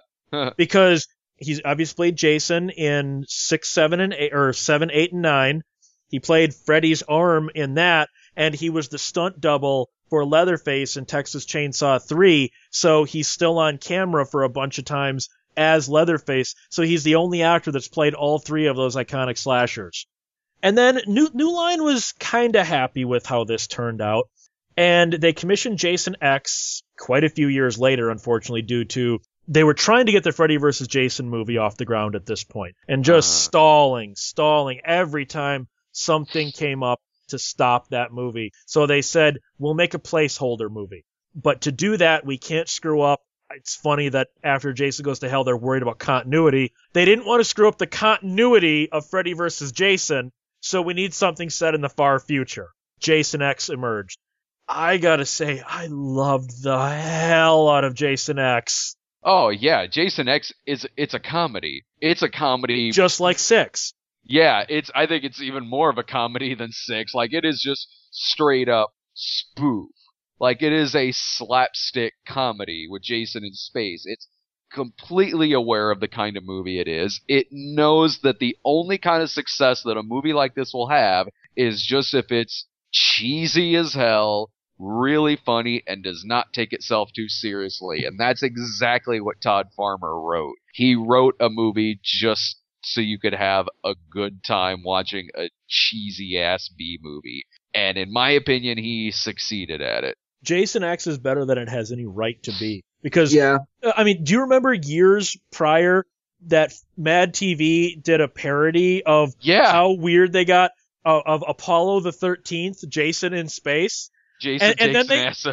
Because he's obviously played Jason in 6, 7, and 8, or 7, 8, and 9. He played Freddy's arm in that, and he was the stunt double for Leatherface in Texas Chainsaw 3, so he's still on camera for a bunch of times as Leatherface, so he's the only actor that's played all 3 of those iconic slashers. And then New Line was kinda happy with how this turned out, and they commissioned Jason X quite a few years later, unfortunately, due to they were trying to get the Freddy vs. Jason movie off the ground at this point, and just stalling every time something came up to stop that movie. So they said, we'll make a placeholder movie. But to do that, we can't screw up. It's funny that after Jason Goes to Hell, they're worried about continuity. They didn't want to screw up the continuity of Freddy vs. Jason, so we need something set in the far future. Jason X emerged. I gotta say, I loved the hell out of Jason X. Oh, yeah, Jason X it's a comedy. It's a comedy. Just like 6. Yeah, I think it's even more of a comedy than 6. Like, it is just straight up spoof. Like, it is a slapstick comedy with Jason in space. It's completely aware of the kind of movie it is. It knows that the only kind of success that a movie like this will have is just if it's cheesy as hell, really funny, and does not take itself too seriously. And that's exactly what Todd Farmer wrote. He wrote a movie just so you could have a good time watching a cheesy-ass B-movie. And in my opinion, he succeeded at it. Jason X is better than it has any right to be. Because, Yeah. I mean, do you remember years prior that Mad TV did a parody of how weird they got of Apollo the 13th, Jason in space? Jason and takes then NASA.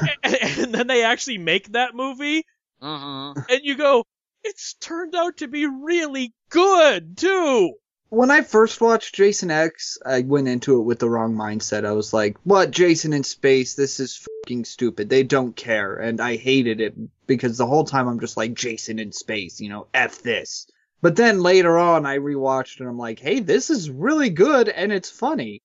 and then they actually make that movie, Mm-hmm. and you go, it's turned out to be really good, too! When I first watched Jason X, I went into it with the wrong mindset. I was like, what, Jason in space? This is fucking stupid. They don't care. And I hated it because the whole time I'm just like, Jason in space, F this. But then later on, I rewatched and I'm like, hey, this is really good and it's funny.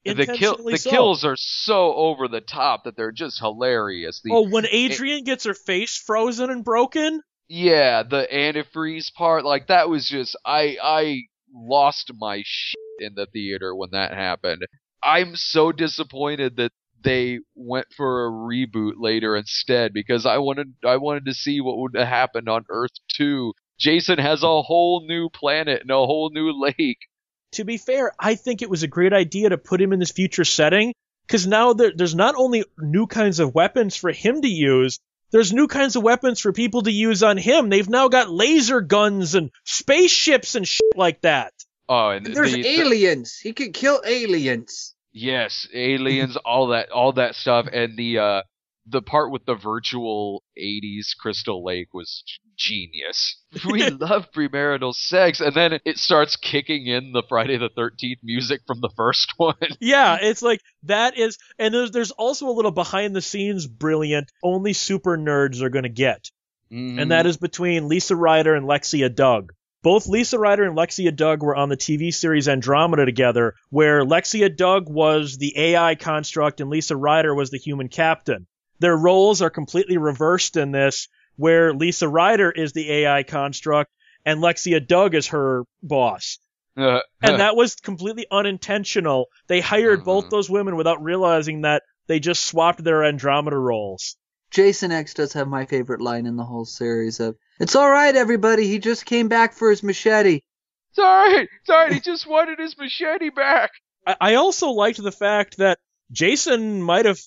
The kills are so over the top that they're just hilarious. When Adrian gets her face frozen and broken? Yeah, the antifreeze part, like, that was just, I lost my shit in the theater when that happened. I'm so disappointed that they went for a reboot later instead, because I wanted to see what would have happened on Earth 2. Jason has a whole new planet and a whole new lake. To be fair, I think it was a great idea to put him in this future setting, because now there's not only new kinds of weapons for him to use, there's new kinds of weapons for people to use on him. They've now got laser guns and spaceships and shit like that. Oh, and there's aliens. He could kill aliens. Yes, aliens, all that stuff, and the part with the virtual 80s Crystal Lake was genius. We love premarital sex, and then it starts kicking in the Friday the 13th music from the first one. Yeah, it's like, that is, and there's also a little behind the scenes brilliant, only super nerds are gonna get. Mm-hmm. And that is between Lisa Ryder and Lexia Doug. Both Lisa Ryder and Lexia Doug were on the TV series Andromeda together, where Lexia Doug was the AI construct and Lisa Ryder was the human captain. Their roles are completely reversed in this, where Lisa Ryder is the AI construct and Lexia Doug is her boss. And that was completely unintentional. They hired both those women without realizing that they just swapped their Andromeda roles. Jason X does have my favorite line in the whole series of, "It's alright, everybody, he just came back for his machete." It's alright, he just wanted his machete back. I also liked the fact that Jason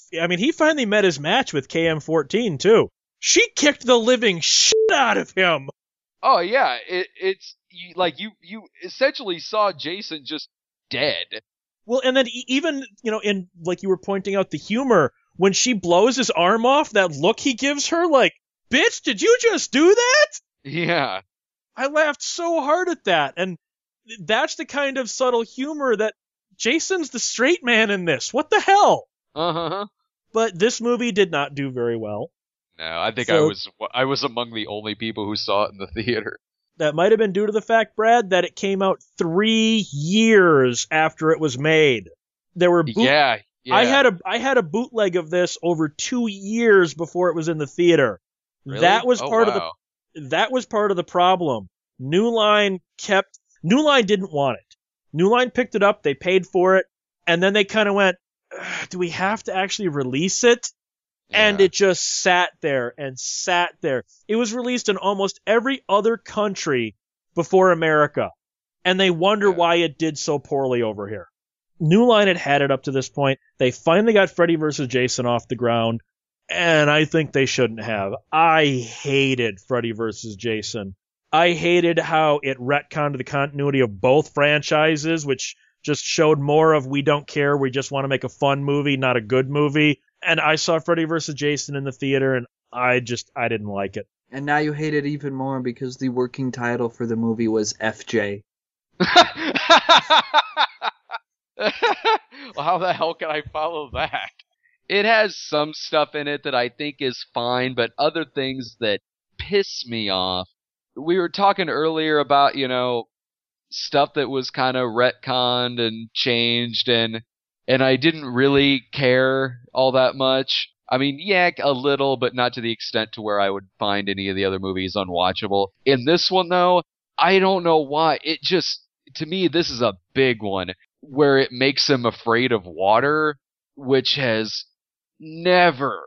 he finally met his match with KM-14 too. She kicked the living shit out of him. Oh yeah, it's you essentially saw Jason just dead. Well, and then even, in, like you were pointing out, the humor, when she blows his arm off, that look he gives her, like, bitch, did you just do that? Yeah. I laughed so hard at that, and that's the kind of subtle humor that Jason's the straight man in this. What the hell? Uh-huh. But this movie did not do very well. No, I think So- I was among the only people who saw it in the theater. That might have been due to the fact, Brad, that it came out 3 years after it was made. There were Yeah. I had a bootleg of this over 2 years before it was in the theater. Really? That was Oh, part wow. that was part of the problem. New Line didn't want it. New Line picked it up, they paid for it, and then they kind of went, do we have to actually release it? And Yeah. it just sat there and sat there. It was released in almost every other country before America. And they wonder Yeah. why it did so poorly over here. New Line had it up to this point. They finally got Freddy vs. Jason off the ground. And I think they shouldn't have. I hated Freddy vs. Jason. I hated how it retconned the continuity of both franchises, which just showed more of we don't care, we just want to make a fun movie, not a good movie. And I saw Freddy vs. Jason in the theater, and I didn't like it. And now you hate it even more because the working title for the movie was FJ. Well, how the hell can I follow that? It has some stuff in it that I think is fine, but other things that piss me off. We were talking earlier about, stuff that was kind of retconned and changed, and I didn't really care all that much. I mean, yeah, a little, but not to the extent to where I would find any of the other movies unwatchable. In this one, though, I don't know why. It just, to me, this is a big one, where it makes him afraid of water, which has never,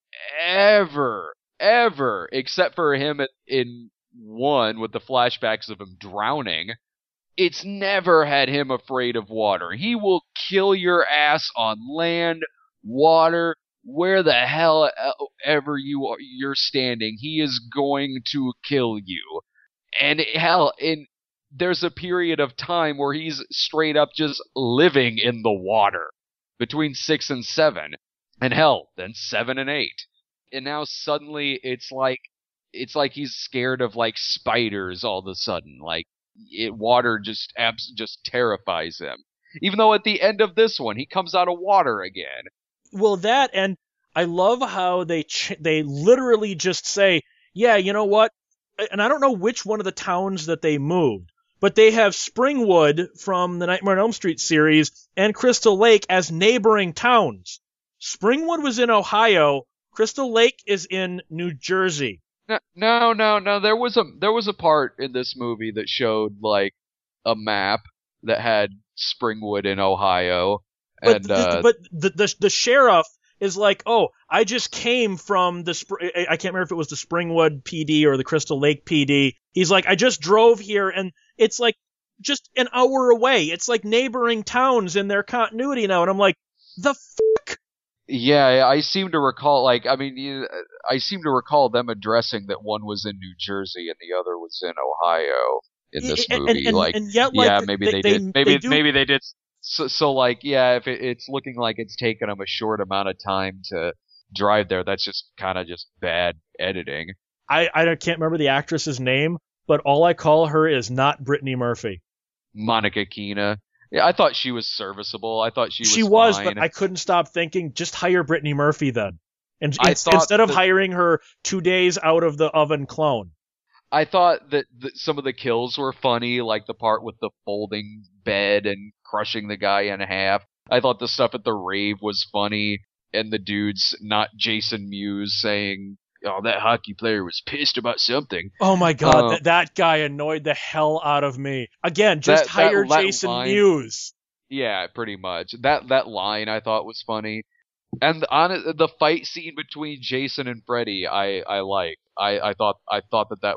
ever, except for him in one with the flashbacks of him drowning, it's never had him afraid of water. He will kill your ass on land, water, where the hell ever you're standing. He is going to kill you. And hell, there's a period of time where he's straight up just living in the water between 6 and 7. And hell, then 7 and 8. And now suddenly it's like he's scared of like spiders all of a sudden. Like water just terrifies him. Even though at the end of this one he comes out of water again. Well, that, and I love how they literally just say, yeah, you know what? And I don't know which one of the towns that they moved, but they have Springwood from the Nightmare on Elm Street series and Crystal Lake as neighboring towns. Springwood was in Ohio. Crystal Lake is in New Jersey. No. There was a part in this movie that showed like a map that had Springwood in Ohio. But the sheriff is like, oh, I just came from I can't remember if it was the Springwood PD or the Crystal Lake PD. He's like, I just drove here, and it's like just an hour away. It's like neighboring towns in their continuity now, and I'm like, the fuck? Yeah, I seem to recall, I seem to recall them addressing that one was in New Jersey and the other was in Ohio in this movie. And yet, yeah, maybe they did. Maybe they did. So like, yeah, if it's looking like it's taken them a short amount of time to drive there, that's just kind of just bad editing. I can't remember the actress's name, but all I call her is not Brittany Murphy. Monica Keena. Yeah, I thought she was serviceable. I thought she was, fine. But I couldn't stop thinking, just hire Brittany Murphy then. And instead of hiring her 2 days out of the oven clone. I thought that some of the kills were funny, like the part with the folding bed and crushing the guy in half. I thought the stuff at the rave was funny, and the dude's not Jason Mewes saying, oh, that hockey player was pissed about something. Oh my god, that guy annoyed the hell out of me. Again, just hire Jason Mewes. Yeah, pretty much. That line I thought was funny. And the fight scene between Jason and Freddy, I liked. I thought that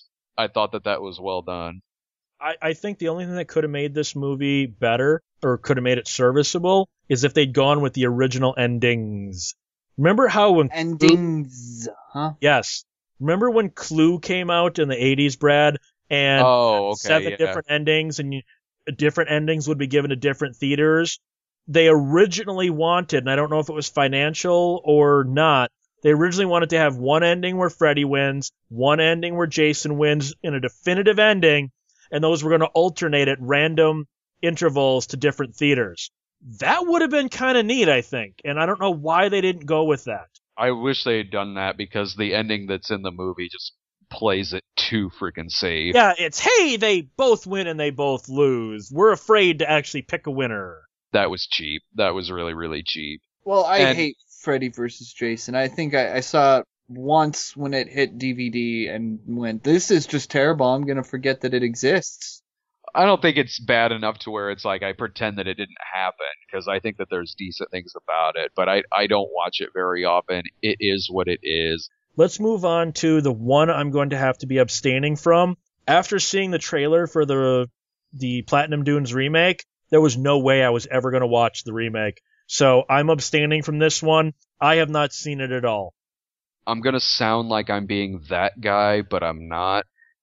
was well done. I think the only thing that could have made this movie better, or could have made it serviceable, is if they'd gone with the original endings. Remember how when endings, huh? Yes. Remember when Clue came out in the 80s, Brad? And 7 different endings, and different endings would be given to different theaters. They originally wanted, and I don't know if it was financial or not, they originally wanted to have one ending where Freddy wins, one ending where Jason wins in a definitive ending, and those were going to alternate at random intervals to different theaters. That would have been kind of neat, I think, and I don't know why they didn't go with that. I wish they had done that because the ending that's in the movie just plays it too freaking safe. Yeah, it's, hey, they both win and they both lose. We're afraid to actually pick a winner. That was cheap. That was really, really cheap. Well, I hate Freddy vs. Jason. I think I saw it once when it hit DVD and went, this is just terrible. I'm going to forget that it exists. I don't think it's bad enough to where it's like I pretend that it didn't happen, because I think that there's decent things about it, but I don't watch it very often. It is what it is. Let's move on to the one I'm going to have to be abstaining from. After seeing the trailer for the Platinum Dunes remake, there was no way I was ever going to watch the remake. So I'm abstaining from this one. I have not seen it at all. I'm going to sound like I'm being that guy, but I'm not.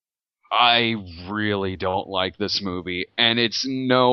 I really don't like this movie, and it's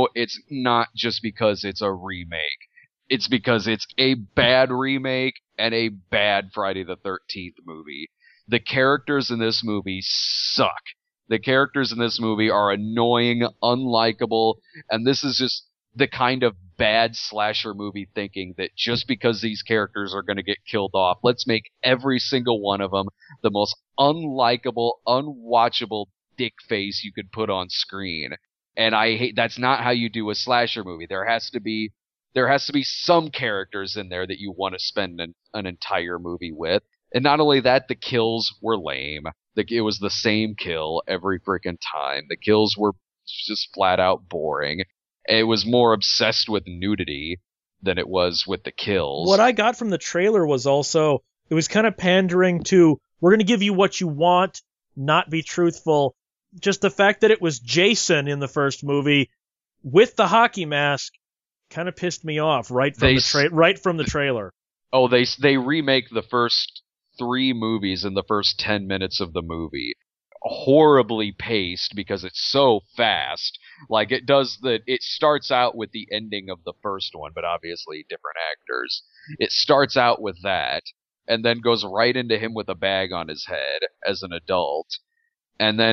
not just because it's a remake. It's because it's a bad remake and a bad Friday the 13th movie. The characters in this movie suck. The characters in this movie are annoying, unlikable, and this is just the kind of bad slasher movie thinking that just because these characters are going to get killed off, let's make every single one of them the most unlikable, unwatchable dick face you could put on screen. And I hate, that's not how you do a slasher movie. There has to be some characters in there that you want to spend an entire movie with. And not only that, the kills were lame. It was the same kill every freaking time. The kills were just flat out boring. It was more obsessed with nudity than it was with the kills. What I got from the trailer was also, it was kind of pandering to, we're going to give you what you want, not be truthful. Just the fact that it was Jason in the first movie with the hockey mask kind of pissed me off right from the trailer. Oh, they remake the first 3 movies in the first 10 minutes of the movie. Horribly paced because it's so fast. Like it starts out with the ending of the first one, but obviously different actors. It starts out with that and then goes right into him with a bag on his head as an adult. And then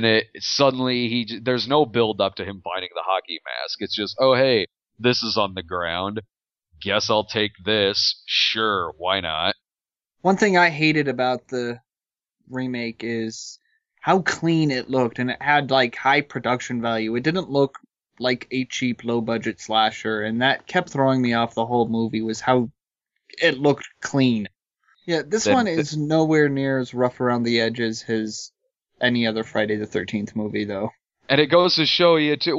there's no build up to him finding the hockey mask. It's just, oh hey, this is on the ground. Guess I'll take this. Sure, why not? One thing I hated about the remake is how clean it looked, and it had like high production value. It didn't look like a cheap, low-budget slasher, and that kept throwing me off the whole movie, was how it looked clean. Yeah, this one is nowhere near as rough around the edges as any other Friday the 13th movie, though. And it goes to show you, too,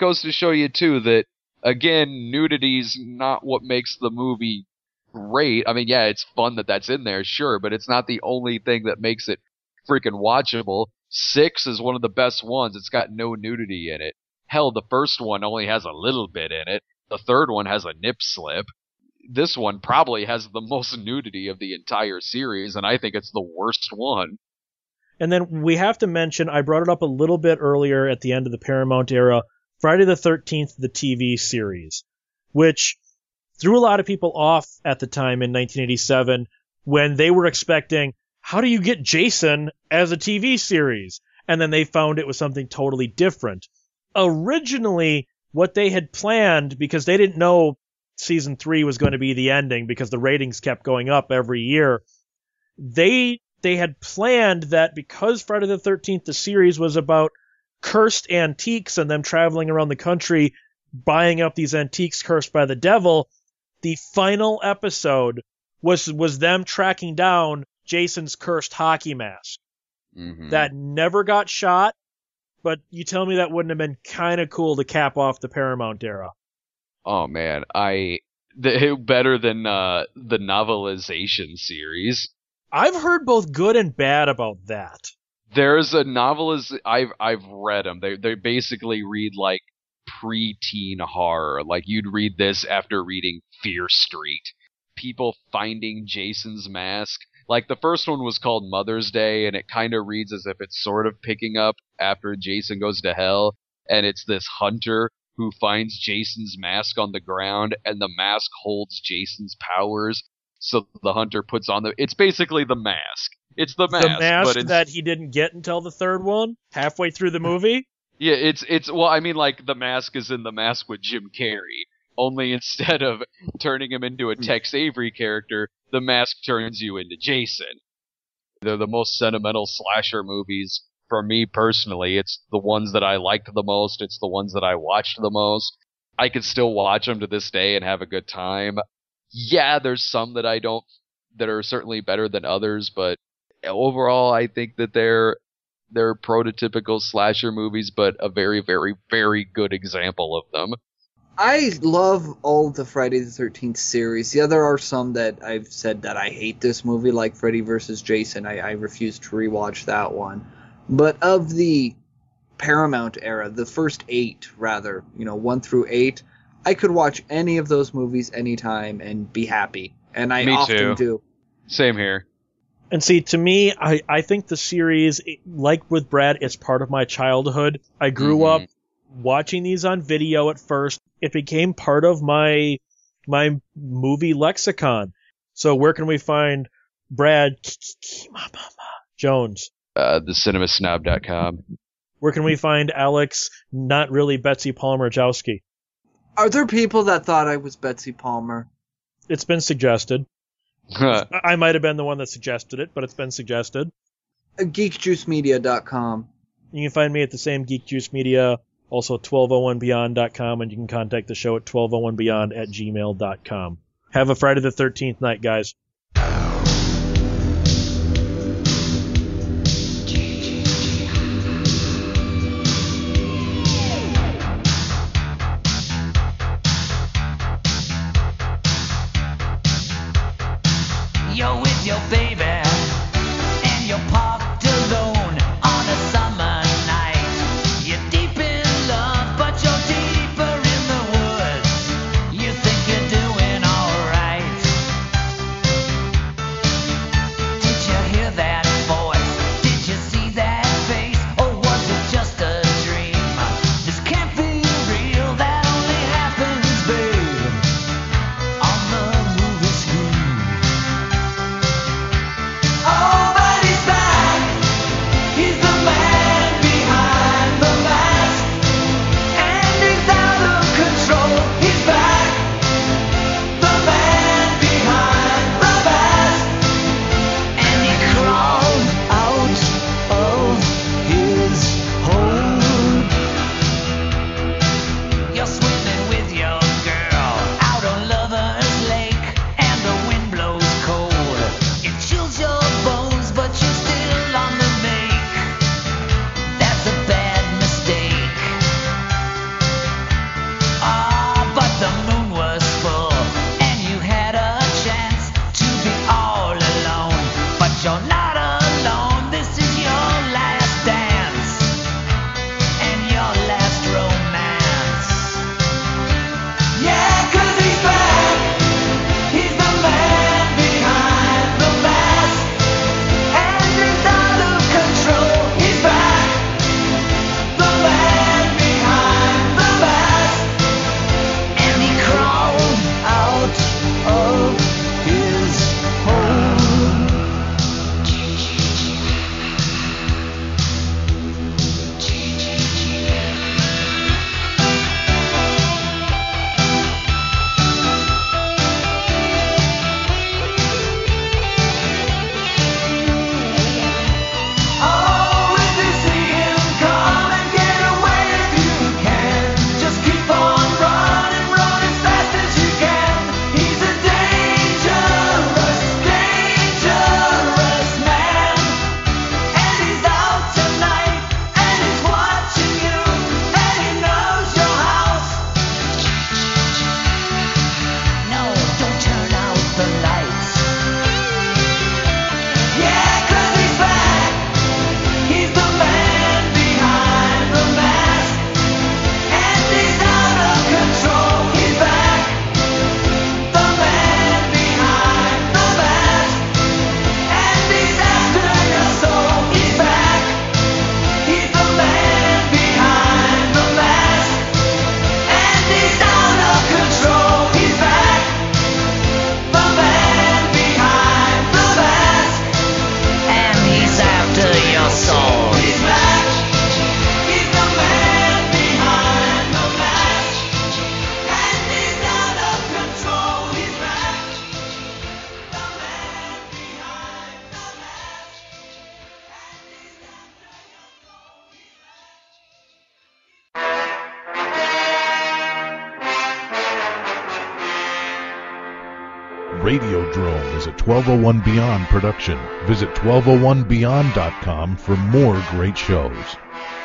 that, again, nudity's not what makes the movie great. I mean, yeah, it's fun that that's in there, sure, but it's not the only thing that makes it freaking watchable. 6 is one of the best ones. It's got no nudity in it. Hell, the first one only has a little bit in it. The third one has a nip slip. This one probably has the most nudity of the entire series, and I think it's the worst one. And then we have to mention, I brought it up a little bit earlier at the end of the Paramount era, Friday the 13th, the TV series, which threw a lot of people off at the time in 1987 when they were expecting, how do you get Jason as a TV series? And then they found it was something totally different. Originally, what they had planned, because they didn't know season 3 was going to be the ending because the ratings kept going up every year, they had planned that because Friday the 13th, the series, was about cursed antiques and them traveling around the country buying up these antiques cursed by the devil, the final episode was them tracking down Jason's cursed hockey mask. Mm-hmm. That never got shot, but you tell me that wouldn't have been kind of cool to cap off the Paramount era. Oh man, better than the novelization series. I've heard both good and bad about that. There's a I've read them. They basically read like pre-teen horror. Like you'd read this after reading Fear Street. People finding Jason's mask. Like the first one was called Mother's Day, and it kind of reads as if it's sort of picking up after Jason goes to hell, and it's this hunter who finds Jason's mask on the ground, and the mask holds Jason's powers. So the hunter puts on it's basically the mask. It's the mask. The mask that he didn't get until the third one? Halfway through the movie? Yeah, well, I mean, like, the mask is in The Mask with Jim Carrey. only instead of turning him into a Tex Avery character, the mask turns you into Jason. They're the most sentimental slasher movies for me personally. It's the ones that I liked the most. It's the ones that I watched the most. I can still watch them to this day and have a good time. Yeah, there's some that I don't, that are certainly better than others, but overall I think that they're prototypical slasher movies, but a very, very, very good example of them. I love all the Friday the 13th series. Yeah, there are some that I've said that I hate this movie, like Freddy vs. Jason. I refuse to rewatch that one. But of the Paramount era, the first 8, rather, 1 through 8, I could watch any of those movies anytime and be happy. And I often do. Same here. And see, to me, I think the series, like with Brad, it's part of my childhood. I grew up watching these on video at first. It became part of my movie lexicon. So where can we find Brad Jones? TheCinemaSnob.com. Where can we find Alex, not really Betsy Palmer-Jowski? Are there people that thought I was Betsy Palmer? It's been suggested. I might have been the one that suggested it, but it's been suggested. GeekJuiceMedia.com. You can find me at the same Geek Juice Media, also 1201beyond.com, and you can contact the show at 1201beyond@gmail.com. Have a Friday the 13th night, guys. You're with your baby, and you're parked alone on a summer night. You're deep in love, but you're deeper in the woods. You think you're doing alright. Did you hear that voice? Did you see that face? Or was it just a dream? This can't be real, that only happens, babe, on the movie screen. Oh, but he's back. He's the man behind the mask, and he's out of control. He's back. The man behind the mask, and he crawled out of his hole. You're swimming with your girl out on Lover's Lake, and the wind blows cold. It chills your bones, but you're still on the make. That's a bad mistake. Ah, but the moon was full, and you had a chance to be all alone. But you're not alone. This is your last dance, and your last romance. Yeah, 'cause he's back. He's the man behind the mask, and he's out of control. He's back. The man behind the mask, and he crawled out of his hole. Radiodrome is a 1201 Beyond production. Visit 1201beyond.com for more great shows.